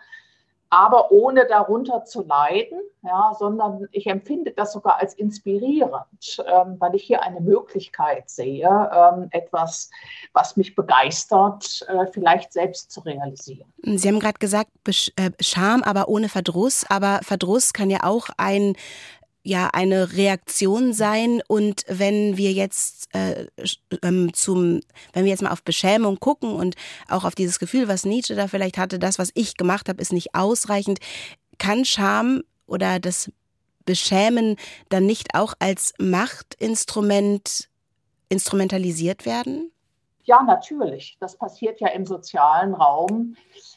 Speaker 5: aber ohne darunter zu leiden, ja, sondern ich empfinde das sogar als inspirierend, ähm, weil ich hier eine Möglichkeit sehe, ähm, etwas, was mich begeistert, äh, vielleicht selbst zu realisieren.
Speaker 2: Sie haben gerade gesagt, Besch- äh, Scham, aber ohne Verdruss. Aber Verdruss kann ja auch ein ja eine Reaktion sein. Und wenn wir jetzt äh, ähm, zum, wenn wir jetzt mal auf Beschämung gucken und auch auf dieses Gefühl, was Nietzsche da vielleicht hatte, das, was ich gemacht habe, ist nicht ausreichend, kann Scham oder das Beschämen dann nicht auch als Machtinstrument instrumentalisiert werden?
Speaker 5: Ja, natürlich. Das passiert ja im sozialen Raum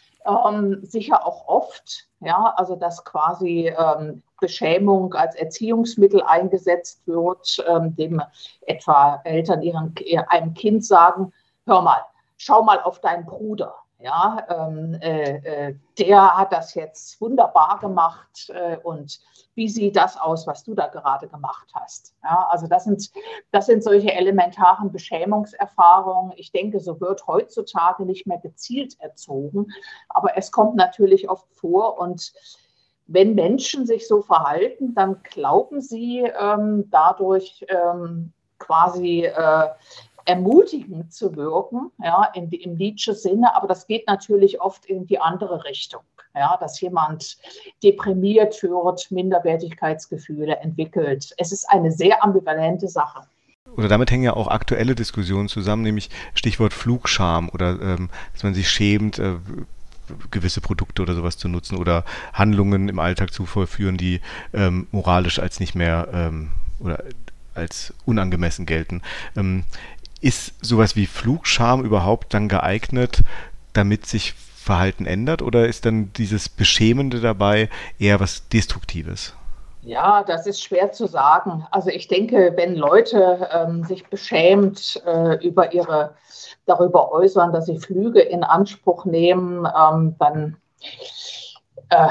Speaker 5: ähm, sicher auch oft. Ja, also dass quasi ähm, Beschämung als Erziehungsmittel eingesetzt wird, ähm, dem etwa Eltern ihren, einem Kind sagen, hör mal, schau mal auf deinen Bruder. Ja, ähm, äh, äh, der hat das jetzt wunderbar gemacht äh, und wie sieht das aus, was du da gerade gemacht hast? Ja, also das sind, das sind solche elementaren Beschämungserfahrungen. Ich denke, so wird heutzutage nicht mehr gezielt erzogen, aber es kommt natürlich oft vor und wenn Menschen sich so verhalten, dann glauben sie ähm, dadurch ähm, quasi äh, ermutigend zu wirken, ja, in, im Nietzsche-Sinne, aber das geht natürlich oft in die andere Richtung, ja, dass jemand deprimiert wird, Minderwertigkeitsgefühle entwickelt. Es ist eine sehr ambivalente Sache.
Speaker 4: Oder damit hängen ja auch aktuelle Diskussionen zusammen, nämlich Stichwort Flugscham oder ähm, dass man sich schämt, äh, gewisse Produkte oder sowas zu nutzen oder Handlungen im Alltag zu vollführen, die ähm, moralisch als nicht mehr ähm, oder als unangemessen gelten. Ähm, Ist sowas wie Flugscham überhaupt dann geeignet, damit sich Verhalten ändert? Oder ist dann dieses Beschämende dabei eher was Destruktives?
Speaker 5: Ja, das ist schwer zu sagen. Also ich denke, wenn Leute ähm, sich beschämt äh, über ihre, darüber äußern, dass sie Flüge in Anspruch nehmen, ähm, dann äh,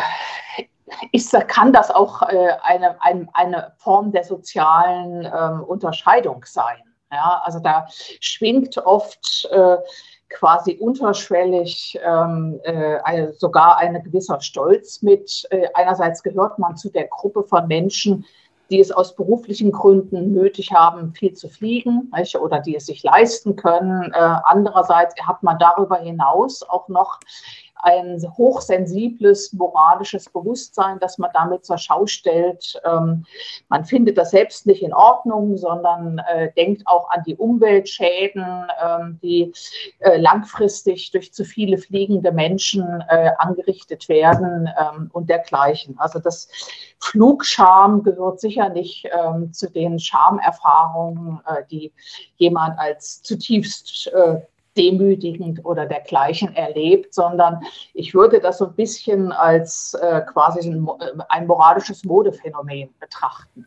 Speaker 5: ist, kann das auch äh, eine, eine, eine Form der sozialen ähm, Unterscheidung sein. Ja, also da schwingt oft äh, quasi unterschwellig ähm, äh, eine, sogar ein gewisser Stolz mit. Äh, einerseits gehört man zu der Gruppe von Menschen, die es aus beruflichen Gründen nötig haben, viel zu fliegen, nicht? Oder die es sich leisten können. Äh, andererseits hat man darüber hinaus auch noch ein hochsensibles moralisches Bewusstsein, das man damit zur Schau stellt. Ähm, man findet das selbst nicht in Ordnung, sondern äh, denkt auch an die Umweltschäden, ähm, die äh, langfristig durch zu viele fliegende Menschen äh, angerichtet werden ähm, und dergleichen. Also das Flugscham gehört sicher nicht ähm, zu den Schamerfahrungen, äh, die jemand als zutiefst äh, demütigend oder dergleichen erlebt, sondern ich würde das so ein bisschen als äh, quasi ein, ein moralisches Modephänomen betrachten.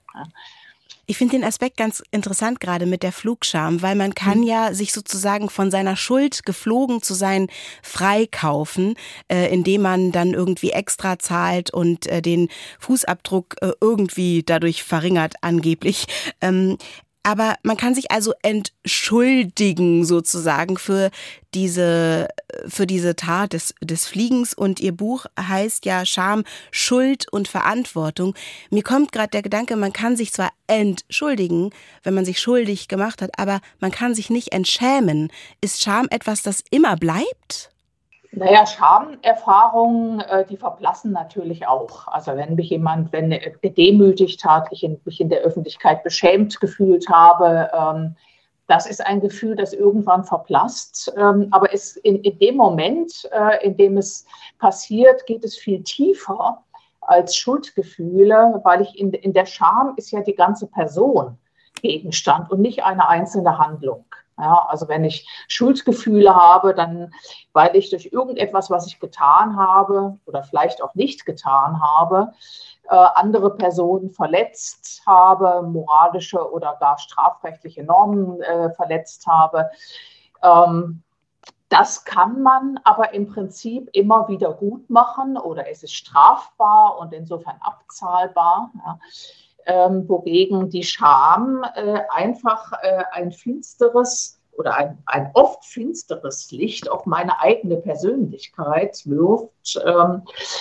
Speaker 2: Ich finde den Aspekt ganz interessant gerade mit der Flugscham, weil man kann ja sich sozusagen von seiner Schuld, geflogen zu sein, freikaufen, äh, indem man dann irgendwie extra zahlt und äh, den Fußabdruck äh, irgendwie dadurch verringert, angeblich. Ähm, Aber man kann sich also entschuldigen sozusagen für diese, für diese Tat des, des Fliegens. Und Ihr Buch heißt ja Scham, Schuld und Verantwortung. Mir kommt gerade der Gedanke, man kann sich zwar entschuldigen, wenn man sich schuldig gemacht hat, aber man kann sich nicht entschämen. Ist Scham etwas, das immer bleibt?
Speaker 5: Naja, Schamerfahrungen, äh, die verblassen natürlich auch. Also wenn mich jemand wenn gedemütigt hat, ich in, mich in der Öffentlichkeit beschämt gefühlt habe, ähm, das ist ein Gefühl, das irgendwann verblasst. Ähm, aber es, in, in dem Moment, äh, in dem es passiert, geht es viel tiefer als Schuldgefühle, weil ich in, in der Scham ist ja die ganze Person Gegenstand und nicht eine einzelne Handlung. Ja, also wenn ich Schuldgefühle habe, dann, weil ich durch irgendetwas, was ich getan habe oder vielleicht auch nicht getan habe, äh, andere Personen verletzt habe, moralische oder gar strafrechtliche Normen äh, verletzt habe. Ähm, das kann man aber im Prinzip immer wieder gut machen oder es ist strafbar und insofern abzahlbar. Ja. Ähm, wogegen die Scham äh, einfach äh, ein finsteres oder ein, ein oft finsteres Licht auf meine eigene Persönlichkeit wirft. Ähm,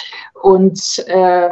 Speaker 5: und äh,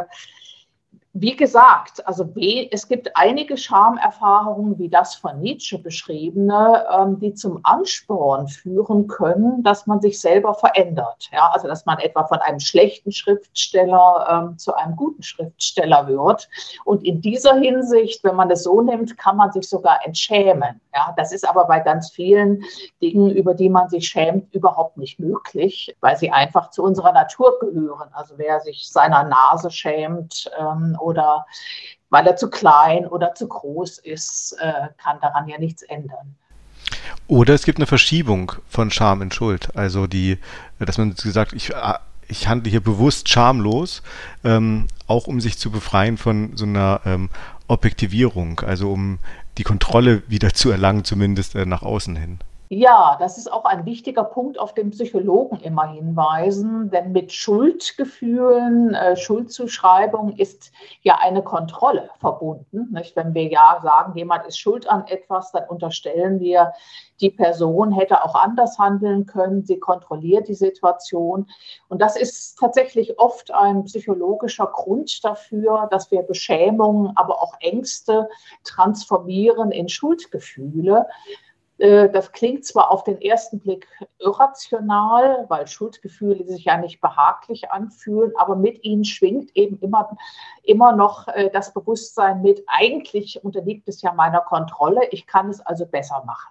Speaker 5: wie gesagt, also es gibt einige Schamerfahrungen, wie das von Nietzsche beschriebene, die zum Ansporn führen können, dass man sich selber verändert. Ja, also dass man etwa von einem schlechten Schriftsteller ähm, zu einem guten Schriftsteller wird. Und in dieser Hinsicht, wenn man das so nimmt, kann man sich sogar entschämen. Ja, das ist aber bei ganz vielen Dingen, über die man sich schämt, überhaupt nicht möglich, weil sie einfach zu unserer Natur gehören. Also wer sich seiner Nase schämt, ähm, oder weil er zu klein oder zu groß ist, äh, kann daran ja nichts ändern.
Speaker 4: Oder es gibt eine Verschiebung von Scham in Schuld. Also die, dass man gesagt, ich, ich handle hier bewusst schamlos, ähm, auch um sich zu befreien von so einer ähm, Objektivierung, also um die Kontrolle wieder zu erlangen, zumindest äh, nach außen hin.
Speaker 5: Ja, das ist auch ein wichtiger Punkt, auf den Psychologen immer hinweisen, denn mit Schuldgefühlen, äh, Schuldzuschreibung ist ja eine Kontrolle verbunden. Nicht? Wenn wir ja sagen, jemand ist schuld an etwas, dann unterstellen wir, die Person hätte auch anders handeln können, sie kontrolliert die Situation. Und das ist tatsächlich oft ein psychologischer Grund dafür, dass wir Beschämungen, aber auch Ängste transformieren in Schuldgefühle. Das klingt zwar auf den ersten Blick irrational, weil Schuldgefühle sich ja nicht behaglich anfühlen, aber mit ihnen schwingt eben immer, immer noch das Bewusstsein mit, eigentlich unterliegt es ja meiner Kontrolle, ich kann es also besser machen.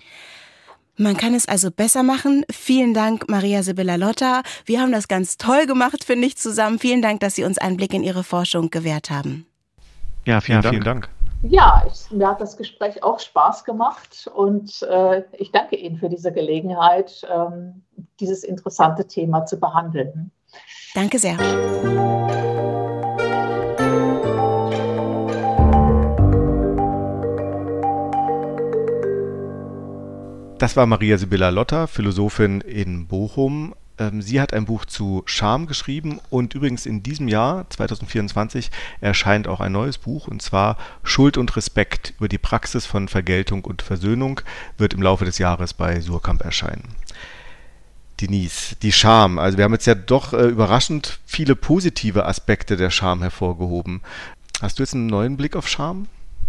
Speaker 2: Man kann es also besser machen. Vielen Dank, Maria Sibylla Lotter. Wir haben das ganz toll gemacht, finde ich, zusammen. Vielen Dank, dass Sie uns einen Blick in Ihre Forschung gewährt haben.
Speaker 4: Ja, vielen, ja, Dank. vielen Dank.
Speaker 5: Ja, ich, mir hat das Gespräch auch Spaß gemacht und äh, ich danke Ihnen für diese Gelegenheit, ähm, dieses interessante Thema zu behandeln.
Speaker 2: Danke sehr.
Speaker 4: Das war Maria Sibylla Lotter, Philosophin in Bochum. Sie hat ein Buch zu Scham geschrieben und übrigens in diesem Jahr, zwanzig vierundzwanzig, erscheint auch ein neues Buch, und zwar Schuld und Respekt über die Praxis von Vergeltung und Versöhnung, wird im Laufe des Jahres bei Suhrkamp erscheinen. Denise, die Scham. Also wir haben jetzt ja doch äh, überraschend viele positive Aspekte der Scham hervorgehoben. Hast du jetzt einen neuen Blick auf Scham?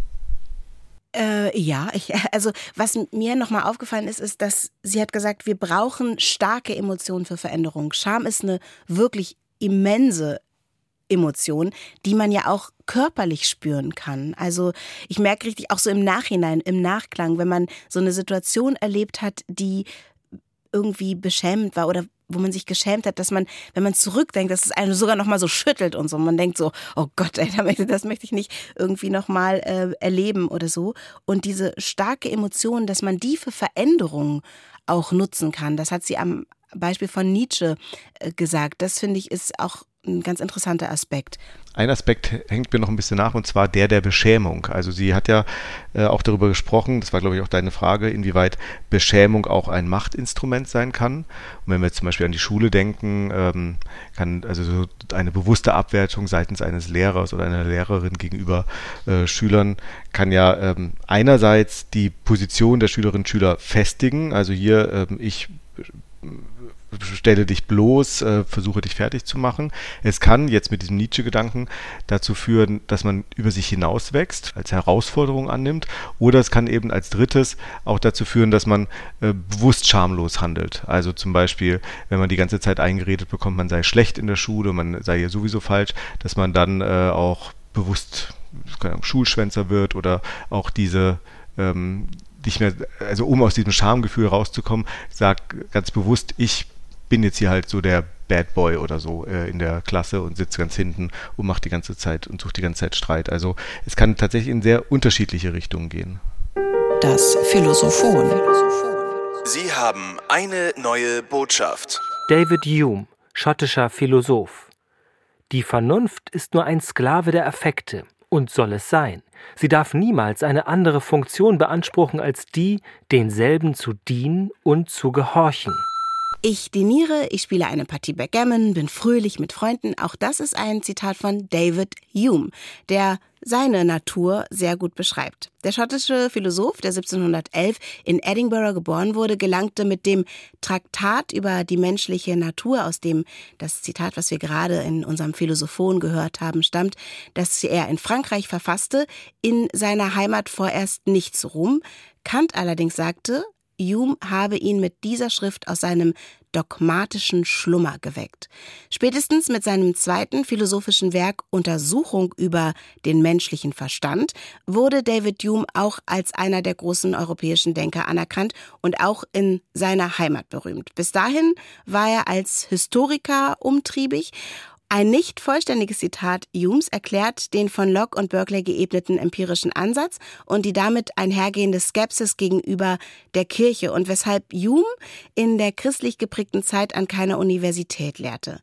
Speaker 2: Äh, ja, ich, also was mir nochmal aufgefallen ist, ist, dass sie hat gesagt, wir brauchen starke Emotionen für Veränderung. Scham ist eine wirklich immense Emotion, die man ja auch körperlich spüren kann. Also ich merke richtig auch so im Nachhinein, im Nachklang, wenn man so eine Situation erlebt hat, die irgendwie beschämend war oder wo man sich geschämt hat, dass man, wenn man zurückdenkt, dass es einen sogar nochmal so schüttelt und so. Man denkt so, oh Gott, ey, das möchte ich nicht irgendwie nochmal äh, erleben oder so. Und diese starke Emotion, dass man die für Veränderungen auch nutzen kann, das hat sie am Beispiel von Nietzsche äh, gesagt. Das finde ich ist auch ein ganz interessanter Aspekt.
Speaker 4: Ein Aspekt hängt mir noch ein bisschen nach, und zwar der der Beschämung. Also sie hat ja äh, auch darüber gesprochen, das war glaube ich auch deine Frage, inwieweit Beschämung auch ein Machtinstrument sein kann. Und wenn wir jetzt zum Beispiel an die Schule denken, ähm, kann also so eine bewusste Abwertung seitens eines Lehrers oder einer Lehrerin gegenüber äh, Schülern kann ja ähm, einerseits die Position der Schülerinnen und Schüler festigen. Also hier ähm, ich stelle dich bloß, äh, versuche dich fertig zu machen. Es kann jetzt mit diesem Nietzsche-Gedanken dazu führen, dass man über sich hinauswächst, als Herausforderung annimmt, oder es kann eben als drittes auch dazu führen, dass man äh, bewusst schamlos handelt. Also zum Beispiel, wenn man die ganze Zeit eingeredet bekommt, man sei schlecht in der Schule, man sei hier sowieso falsch, dass man dann äh, auch bewusst keine Ahnung, Schulschwänzer wird oder auch diese ähm, nicht mehr, also um aus diesem Schamgefühl rauszukommen, sagt ganz bewusst, ich bin jetzt hier halt so der Bad Boy oder so äh, in der Klasse und sitze ganz hinten und mache die ganze Zeit und sucht die ganze Zeit Streit. Also es kann tatsächlich in sehr unterschiedliche Richtungen gehen.
Speaker 1: Das Philosophon.
Speaker 6: Sie haben eine neue Botschaft.
Speaker 7: David Hume, schottischer Philosoph. Die Vernunft ist nur ein Sklave der Affekte und soll es sein. Sie darf niemals eine andere Funktion beanspruchen als die, denselben zu dienen und zu gehorchen.
Speaker 2: Ich diniere, ich spiele eine Partie Backgammon, bin fröhlich mit Freunden. Auch das ist ein Zitat von David Hume, der seine Natur sehr gut beschreibt. Der schottische Philosoph, der siebzehnhundertelf in Edinburgh geboren wurde, gelangte mit dem Traktat über die menschliche Natur, aus dem das Zitat, was wir gerade in unserem Philosophon gehört haben, stammt, das er in Frankreich verfasste, in seiner Heimat vorerst nicht zu Ruhm. Kant allerdings sagte, Hume habe ihn mit dieser Schrift aus seinem dogmatischen Schlummer geweckt. Spätestens mit seinem zweiten philosophischen Werk Untersuchung über den menschlichen Verstand wurde David Hume auch als einer der großen europäischen Denker anerkannt und auch in seiner Heimat berühmt. Bis dahin war er als Historiker umtriebig. Ein nicht vollständiges Zitat Humes erklärt den von Locke und Berkeley geebneten empirischen Ansatz und die damit einhergehende Skepsis gegenüber der Kirche und weshalb Hume in der christlich geprägten Zeit an keiner Universität lehrte.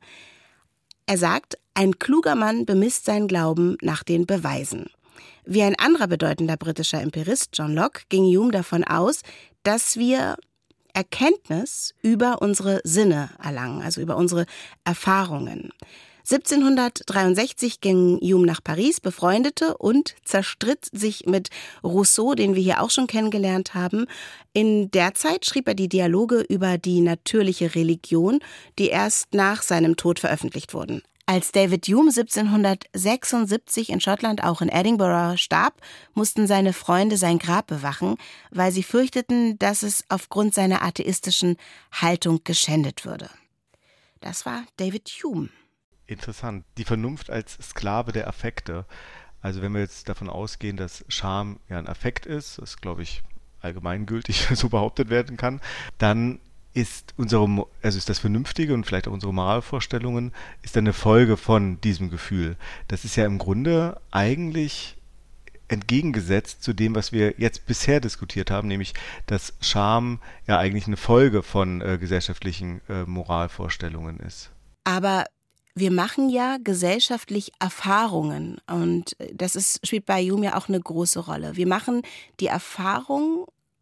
Speaker 2: Er sagt, ein kluger Mann bemisst seinen Glauben nach den Beweisen. Wie ein anderer bedeutender britischer Empirist, John Locke, ging Hume davon aus, dass wir Erkenntnis über unsere Sinne erlangen, also über unsere Erfahrungen. siebzehnhundertdreiundsechzig ging Hume nach Paris, befreundete und zerstritt sich mit Rousseau, den wir hier auch schon kennengelernt haben. In der Zeit schrieb er die Dialoge über die natürliche Religion, die erst nach seinem Tod veröffentlicht wurden. Als David Hume siebzehnhundertsechsundsiebzig in Schottland, auch in Edinburgh, starb, mussten seine Freunde sein Grab bewachen, weil sie fürchteten, dass es aufgrund seiner atheistischen Haltung geschändet würde. Das war David Hume.
Speaker 4: Interessant. Die Vernunft als Sklave der Affekte. Also wenn wir jetzt davon ausgehen, dass Scham ja ein Affekt ist, das glaube ich allgemeingültig so behauptet werden kann, dann ist unsere, also ist das Vernünftige und vielleicht auch unsere Moralvorstellungen, ist eine Folge von diesem Gefühl. Das ist ja im Grunde eigentlich entgegengesetzt zu dem, was wir jetzt bisher diskutiert haben, nämlich dass Scham ja eigentlich eine Folge von äh, gesellschaftlichen äh, Moralvorstellungen ist.
Speaker 2: Aber wir machen ja gesellschaftlich Erfahrungen und das ist, spielt bei Hume ja auch eine große Rolle. Wir machen die Erfahrung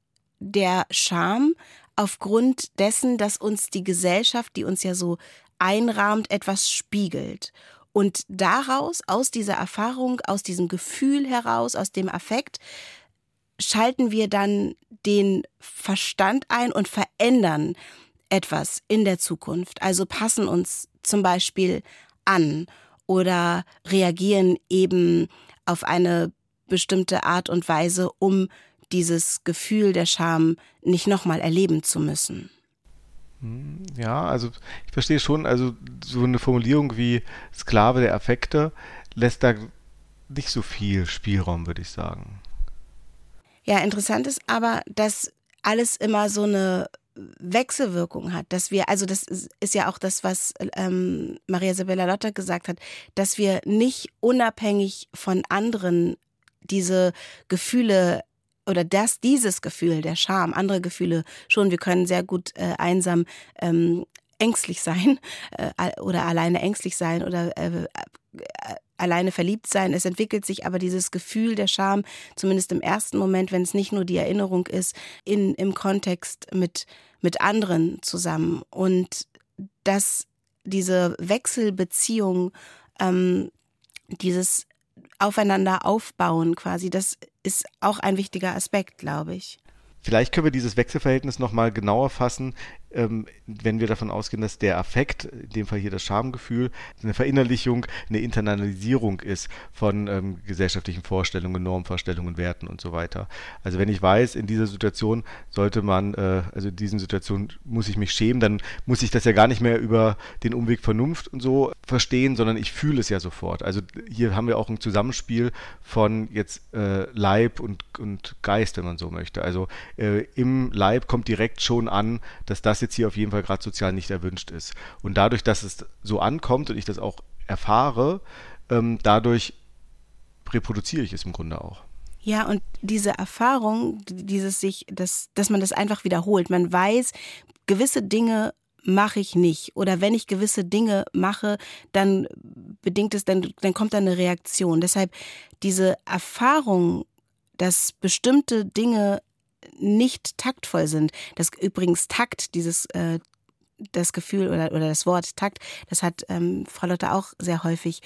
Speaker 2: der Scham aufgrund dessen, dass uns die Gesellschaft, die uns ja so einrahmt, etwas spiegelt. Und daraus, aus dieser Erfahrung, aus diesem Gefühl heraus, aus dem Affekt, schalten wir dann den Verstand ein und verändern etwas in der Zukunft. Also passen uns zum Beispiel an oder reagieren eben auf eine bestimmte Art und Weise, um dieses Gefühl der Scham nicht nochmal erleben zu müssen.
Speaker 4: Ja, also ich verstehe schon, also so eine Formulierung wie Sklave der Affekte lässt da nicht so viel Spielraum, würde ich sagen.
Speaker 2: Ja, interessant ist aber, dass alles immer so eine Wechselwirkung hat, dass wir, also das ist ja auch das, was ähm, Maria Sibylla Lotter gesagt hat, dass wir nicht unabhängig von anderen diese Gefühle oder dass dieses Gefühl der Scham, andere Gefühle schon, wir können sehr gut äh, einsam ähm, ängstlich sein äh, oder alleine ängstlich sein oder äh, äh, alleine verliebt sein. Es entwickelt sich aber dieses Gefühl der Scham, zumindest im ersten Moment, wenn es nicht nur die Erinnerung ist, in, im Kontext mit, mit anderen zusammen. Und dass diese Wechselbeziehung, ähm, dieses Aufeinander aufbauen quasi, das ist auch ein wichtiger Aspekt, glaube ich.
Speaker 4: Vielleicht können wir dieses Wechselverhältnis nochmal genauer fassen, ähm, wenn wir davon ausgehen, dass der Affekt, in dem Fall hier das Schamgefühl, eine Verinnerlichung, eine Internalisierung ist von ähm, gesellschaftlichen Vorstellungen, Normvorstellungen, Werten und so weiter. Also wenn ich weiß, in dieser Situation sollte man, äh, also in diesen Situationen muss ich mich schämen, dann muss ich das ja gar nicht mehr über den Umweg Vernunft und so verstehen, sondern ich fühle es ja sofort. Also hier haben wir auch ein Zusammenspiel von jetzt äh, Leib und, und Geist, wenn man so möchte. Also äh, im Leib kommt direkt schon an, dass das jetzt hier auf jeden Fall gerade sozial nicht erwünscht ist. Und dadurch, dass es so ankommt und ich das auch erfahre, ähm, dadurch reproduziere ich es im Grunde auch.
Speaker 2: Ja, und diese Erfahrung, dieses sich, dass, dass man das einfach wiederholt. Man weiß, gewisse Dinge mache ich nicht. Oder wenn ich gewisse Dinge mache, dann bedingt es, dann, dann kommt da eine Reaktion. Deshalb diese Erfahrung, dass bestimmte Dinge nicht taktvoll sind. Das übrigens Takt, dieses äh, das Gefühl oder, oder das Wort Takt, das hat ähm, Frau Lotte auch sehr häufig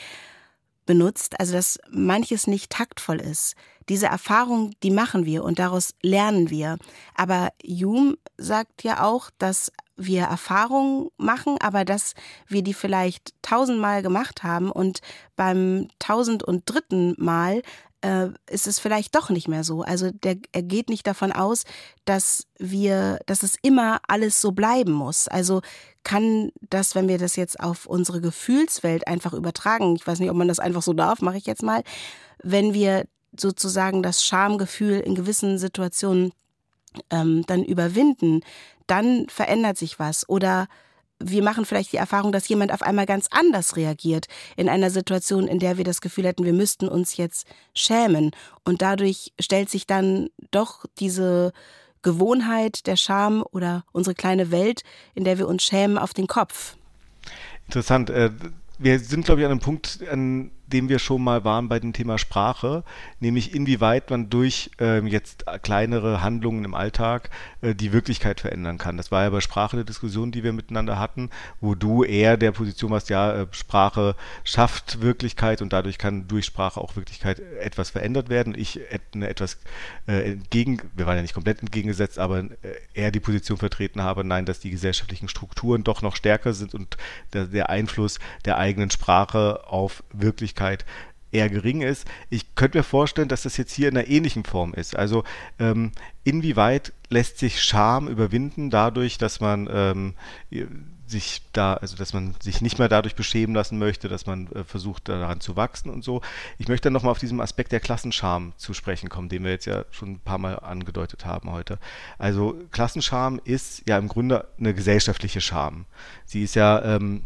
Speaker 2: benutzt, also dass manches nicht taktvoll ist. Diese Erfahrung, die machen wir und daraus lernen wir. Aber Hume sagt ja auch, dass wir Erfahrungen machen, aber dass wir die vielleicht tausendmal gemacht haben und beim tausend und dritten Mal äh, ist es vielleicht doch nicht mehr so. Also der, er geht nicht davon aus, dass wir, dass es immer alles so bleiben muss. Also kann das, wenn wir das jetzt auf unsere Gefühlswelt einfach übertragen, ich weiß nicht, ob man das einfach so darf, mache ich jetzt mal, wenn wir sozusagen das Schamgefühl in gewissen Situationen ähm, dann überwinden, dann verändert sich was. Oder wir machen vielleicht die Erfahrung, dass jemand auf einmal ganz anders reagiert in einer Situation, in der wir das Gefühl hätten, wir müssten uns jetzt schämen. Und dadurch stellt sich dann doch diese Gewohnheit der Scham oder unsere kleine Welt, in der wir uns schämen, auf den Kopf.
Speaker 4: Interessant. Wir sind, glaube ich, an einem Punkt, an dem wir schon mal waren bei dem Thema Sprache, nämlich inwieweit man durch ähm, jetzt kleinere Handlungen im Alltag äh, die Wirklichkeit verändern kann. Das war ja bei Sprache eine Diskussion, die wir miteinander hatten, wo du eher der Position warst, ja, äh, Sprache schafft Wirklichkeit und dadurch kann durch Sprache auch Wirklichkeit etwas verändert werden. Ich eine etwas äh, entgegen, wir waren ja nicht komplett entgegengesetzt, aber äh, eher die Position vertreten habe, nein, dass die gesellschaftlichen Strukturen doch noch stärker sind und der, der Einfluss der eigenen Sprache auf Wirklichkeit eher gering ist. Ich könnte mir vorstellen, dass das jetzt hier in einer ähnlichen Form ist. Also ähm, inwieweit lässt sich Scham überwinden dadurch, dass man ähm, sich da, also dass man sich nicht mehr dadurch beschämen lassen möchte, dass man äh, versucht daran zu wachsen und so. Ich möchte dann nochmal auf diesen Aspekt der Klassenscham zu sprechen kommen, den wir jetzt ja schon ein paar Mal angedeutet haben heute. Also Klassenscham ist ja im Grunde eine gesellschaftliche Scham. Sie ist ja ähm,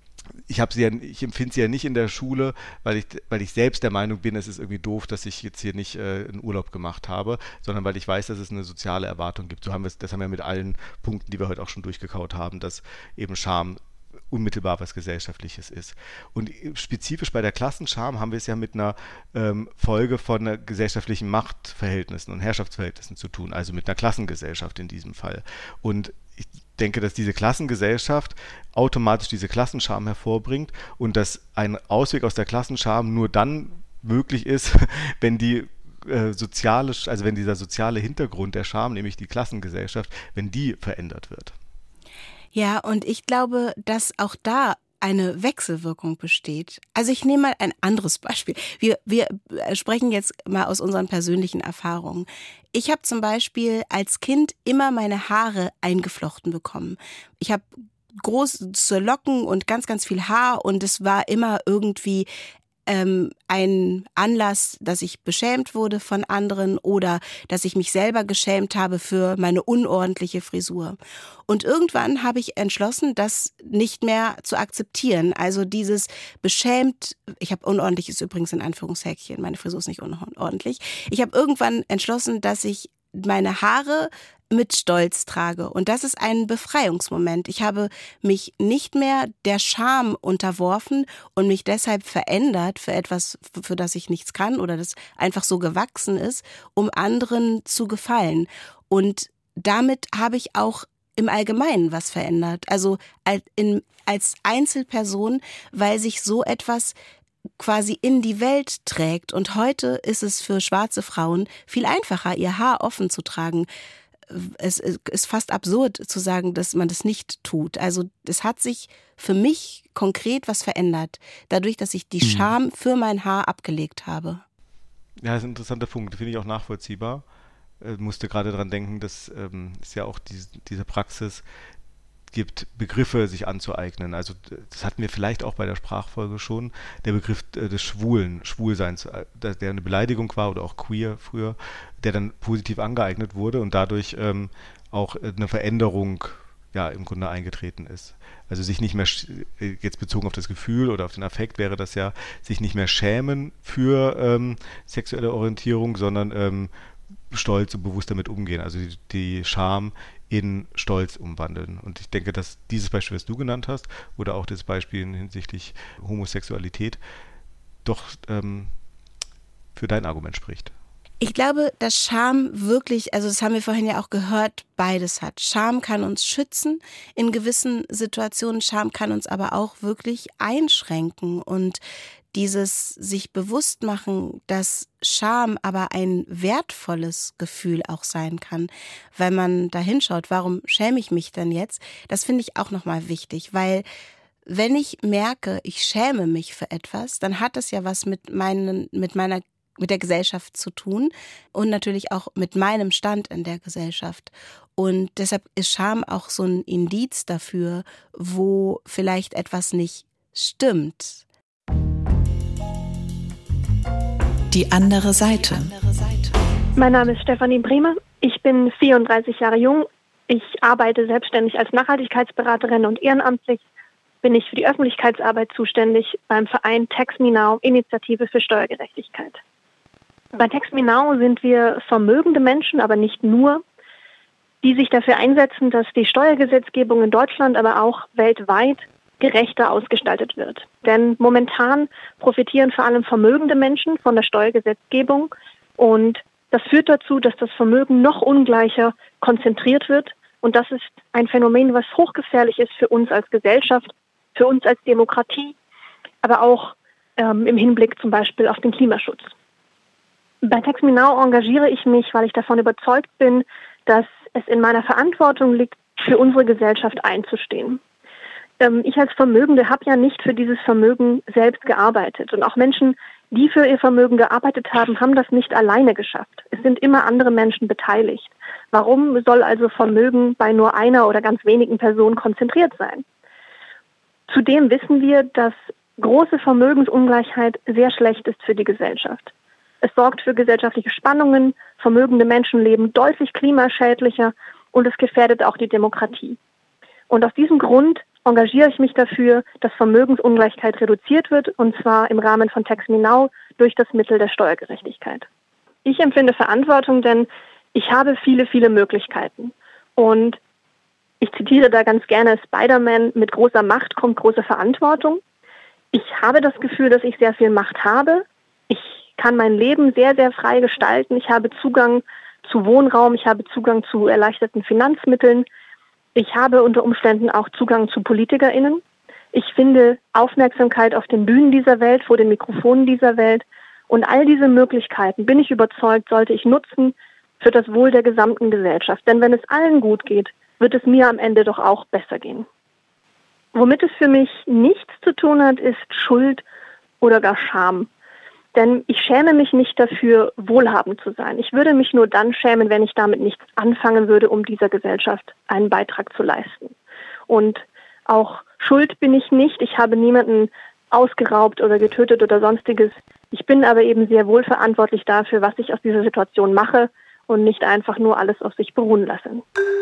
Speaker 4: Ich habe sie ja, ich empfinde sie ja nicht in der Schule, weil ich, weil ich selbst der Meinung bin, es ist irgendwie doof, dass ich jetzt hier nicht äh, einen Urlaub gemacht habe, sondern weil ich weiß, dass es eine soziale Erwartung gibt. So haben wir es, das haben wir mit allen Punkten, die wir heute auch schon durchgekaut haben, dass eben Scham unmittelbar was Gesellschaftliches ist. Und spezifisch bei der Klassenscham haben wir es ja mit einer ähm, Folge von einer gesellschaftlichen Machtverhältnissen und Herrschaftsverhältnissen zu tun, also mit einer Klassengesellschaft in diesem Fall. Und ich denke, dass diese Klassengesellschaft automatisch diese Klassenscham hervorbringt und dass ein Ausweg aus der Klassenscham nur dann möglich ist, wenn die äh, soziale, also wenn dieser soziale Hintergrund der Scham, nämlich die Klassengesellschaft, wenn die verändert wird.
Speaker 2: Ja, und ich glaube, dass auch da eine Wechselwirkung besteht. Also ich nehme mal ein anderes Beispiel. Wir, wir sprechen jetzt mal aus unseren persönlichen Erfahrungen. Ich habe zum Beispiel als Kind immer meine Haare eingeflochten bekommen. Ich habe große Locken und ganz, ganz viel Haar und es war immer irgendwie ähm, ein Anlass, dass ich beschämt wurde von anderen oder dass ich mich selber geschämt habe für meine unordentliche Frisur. Und irgendwann habe ich entschlossen, das nicht mehr zu akzeptieren. Also dieses beschämt, ich habe unordentlich ist übrigens in Anführungshäkchen, meine Frisur ist nicht unordentlich. Ich habe irgendwann entschlossen, dass ich meine Haare mit Stolz trage. Und das ist ein Befreiungsmoment. Ich habe mich nicht mehr der Scham unterworfen und mich deshalb verändert für etwas, für das ich nichts kann oder das einfach so gewachsen ist, um anderen zu gefallen. Und damit habe ich auch im Allgemeinen was verändert. Also als Einzelperson, weil sich so etwas quasi in die Welt trägt. Und heute ist es für schwarze Frauen viel einfacher, ihr Haar offen zu tragen. Es ist fast absurd zu sagen, dass man das nicht tut. Also es hat sich für mich konkret was verändert, dadurch, dass ich die Scham für mein Haar abgelegt habe.
Speaker 4: Ja, das ist ein interessanter Punkt, finde ich auch nachvollziehbar. Ich musste gerade daran denken, dass ähm, es ja auch diese, diese Praxis gibt, Begriffe sich anzueignen. Also das hatten wir vielleicht auch bei der Sprachfolge schon, der Begriff des Schwulen, Schwulseins, der eine Beleidigung war oder auch queer früher, der dann positiv angeeignet wurde und dadurch ähm, auch eine Veränderung ja im Grunde eingetreten ist. Also sich nicht mehr, jetzt bezogen auf das Gefühl oder auf den Affekt wäre das ja, sich nicht mehr schämen für ähm, sexuelle Orientierung, sondern ähm, stolz und bewusst damit umgehen. Also die, die Scham in Stolz umwandeln. Und ich denke, dass dieses Beispiel, was du genannt hast, oder auch das Beispiel hinsichtlich Homosexualität, doch ähm, für dein Argument spricht.
Speaker 2: Ich glaube, dass Scham wirklich, also das haben wir vorhin ja auch gehört, beides hat. Scham kann uns schützen in gewissen Situationen, Scham kann uns aber auch wirklich einschränken. Und dieses sich bewusst machen, dass Scham aber ein wertvolles Gefühl auch sein kann, weil man da hinschaut, warum schäme ich mich denn jetzt? Das finde ich auch nochmal wichtig, weil wenn ich merke, ich schäme mich für etwas, dann hat das ja was mit meinen, mit meiner mit der Gesellschaft zu tun und natürlich auch mit meinem Stand in der Gesellschaft. Und deshalb ist Scham auch so ein Indiz dafür, wo vielleicht etwas nicht stimmt.
Speaker 1: Die andere Seite.
Speaker 8: Mein Name ist Stefanie Bremer. Ich bin vierunddreißig Jahre jung. Ich arbeite selbstständig als Nachhaltigkeitsberaterin und ehrenamtlich bin ich für die Öffentlichkeitsarbeit zuständig beim Verein Tax Me Now, Initiative für Steuergerechtigkeit. Bei Tax Me Now sind wir vermögende Menschen, aber nicht nur, die sich dafür einsetzen, dass die Steuergesetzgebung in Deutschland, aber auch weltweit gerechter ausgestaltet wird. Denn momentan profitieren vor allem vermögende Menschen von der Steuergesetzgebung und das führt dazu, dass das Vermögen noch ungleicher konzentriert wird und das ist ein Phänomen, was hochgefährlich ist für uns als Gesellschaft, für uns als Demokratie, aber auch ähm, im Hinblick zum Beispiel auf den Klimaschutz. Bei Tax Me Now engagiere ich mich, weil ich davon überzeugt bin, dass es in meiner Verantwortung liegt, für unsere Gesellschaft einzustehen. Ähm, ich als Vermögende habe ja nicht für dieses Vermögen selbst gearbeitet. Und auch Menschen, die für ihr Vermögen gearbeitet haben, haben das nicht alleine geschafft. Es sind immer andere Menschen beteiligt. Warum soll also Vermögen bei nur einer oder ganz wenigen Personen konzentriert sein? Zudem wissen wir, dass große Vermögensungleichheit sehr schlecht ist für die Gesellschaft. Es sorgt für gesellschaftliche Spannungen, vermögende Menschen leben deutlich klimaschädlicher und es gefährdet auch die Demokratie. Und aus diesem Grund engagiere ich mich dafür, dass Vermögensungleichheit reduziert wird, und zwar im Rahmen von Tax Me Now durch das Mittel der Steuergerechtigkeit. Ich empfinde Verantwortung, denn ich habe viele, viele Möglichkeiten. Und ich zitiere da ganz gerne Spider-Man, mit großer Macht kommt große Verantwortung. Ich habe das Gefühl, dass ich sehr viel Macht habe. Ich kann mein Leben sehr, sehr frei gestalten. Ich habe Zugang zu Wohnraum, ich habe Zugang zu erleichterten Finanzmitteln. Ich habe unter Umständen auch Zugang zu PolitikerInnen. Ich finde Aufmerksamkeit auf den Bühnen dieser Welt, vor den Mikrofonen dieser Welt. Und all diese Möglichkeiten, bin ich überzeugt, sollte ich nutzen für das Wohl der gesamten Gesellschaft. Denn wenn es allen gut geht, wird es mir am Ende doch auch besser gehen. Womit es für mich nichts zu tun hat, ist Schuld oder gar Scham. Denn ich schäme mich nicht dafür, wohlhabend zu sein. Ich würde mich nur dann schämen, wenn ich damit nichts anfangen würde, um dieser Gesellschaft einen Beitrag zu leisten. Und auch schuld bin ich nicht. Ich habe niemanden ausgeraubt oder getötet oder sonstiges. Ich bin aber eben sehr wohl verantwortlich dafür, was ich aus dieser Situation mache und nicht einfach nur alles auf sich beruhen lasse.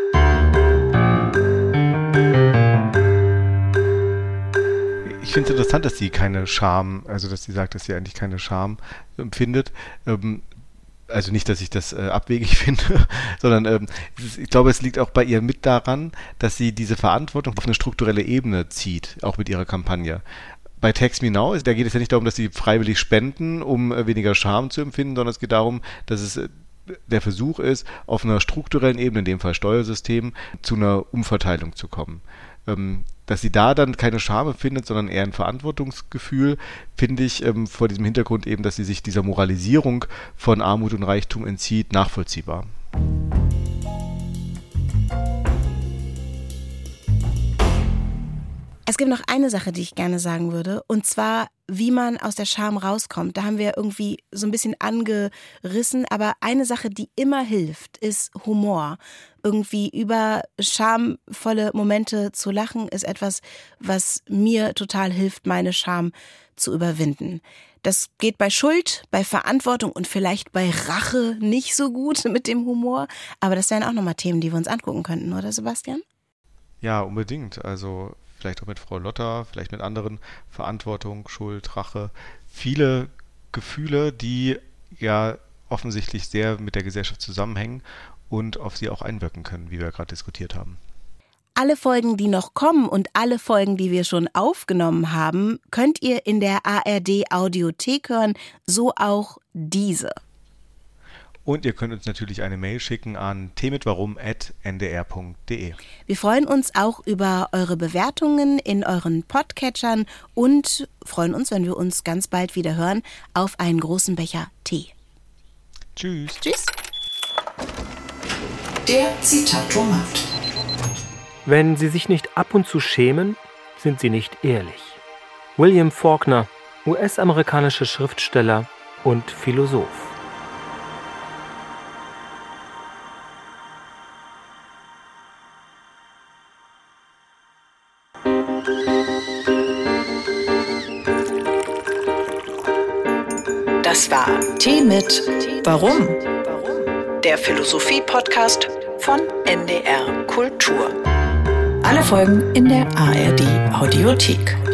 Speaker 4: Ich finde es interessant, dass sie keine Scham, also dass sie sagt, dass sie eigentlich keine Scham empfindet. Ähm, also nicht, dass ich das äh, abwegig finde, sondern ähm, ist, ich glaube, es liegt auch bei ihr mit daran, dass sie diese Verantwortung auf eine strukturelle Ebene zieht, auch mit ihrer Kampagne. Bei Tax Me Now, da geht es ja nicht darum, dass sie freiwillig spenden, um äh, weniger Scham zu empfinden, sondern es geht darum, dass es äh, der Versuch ist, auf einer strukturellen Ebene, in dem Fall Steuersystem, zu einer Umverteilung zu kommen. Ähm, dass sie da dann keine Scham findet, sondern eher ein Verantwortungsgefühl, finde ich ähm, vor diesem Hintergrund eben, dass sie sich dieser Moralisierung von Armut und Reichtum entzieht, nachvollziehbar.
Speaker 2: Es gibt noch eine Sache, die ich gerne sagen würde, und zwar, wie man aus der Scham rauskommt. Da haben wir irgendwie so ein bisschen angerissen, aber eine Sache, die immer hilft, ist Humor. Irgendwie über schamvolle Momente zu lachen, ist etwas, was mir total hilft, meine Scham zu überwinden. Das geht bei Schuld, bei Verantwortung und vielleicht bei Rache nicht so gut mit dem Humor, aber das wären auch nochmal Themen, die wir uns angucken könnten, oder Sebastian?
Speaker 4: Ja, unbedingt. Also vielleicht auch mit Frau Lotter, vielleicht mit anderen. Verantwortung, Schuld, Rache. Viele Gefühle, die ja offensichtlich sehr mit der Gesellschaft zusammenhängen und auf sie auch einwirken können, wie wir gerade diskutiert haben.
Speaker 2: Alle Folgen, die noch kommen und alle Folgen, die wir schon aufgenommen haben, könnt ihr in der A R D-Audiothek hören, so auch diese.
Speaker 4: Und ihr könnt uns natürlich eine Mail schicken an tmitwarum at n d r punkt d e.
Speaker 2: Wir freuen uns auch über eure Bewertungen in euren Podcatchern und freuen uns, wenn wir uns ganz bald wieder hören, auf einen großen Becher Tee.
Speaker 4: Tschüss.
Speaker 2: Tschüss.
Speaker 1: Der Zitatomat.
Speaker 7: Wenn Sie sich nicht ab und zu schämen, sind Sie nicht ehrlich. William Faulkner, U S-amerikanischer Schriftsteller und Philosoph.
Speaker 1: Das war Tee mit Warum? Der Philosophie-Podcast von N D R Kultur. Alle Folgen in der A R D-Audiothek.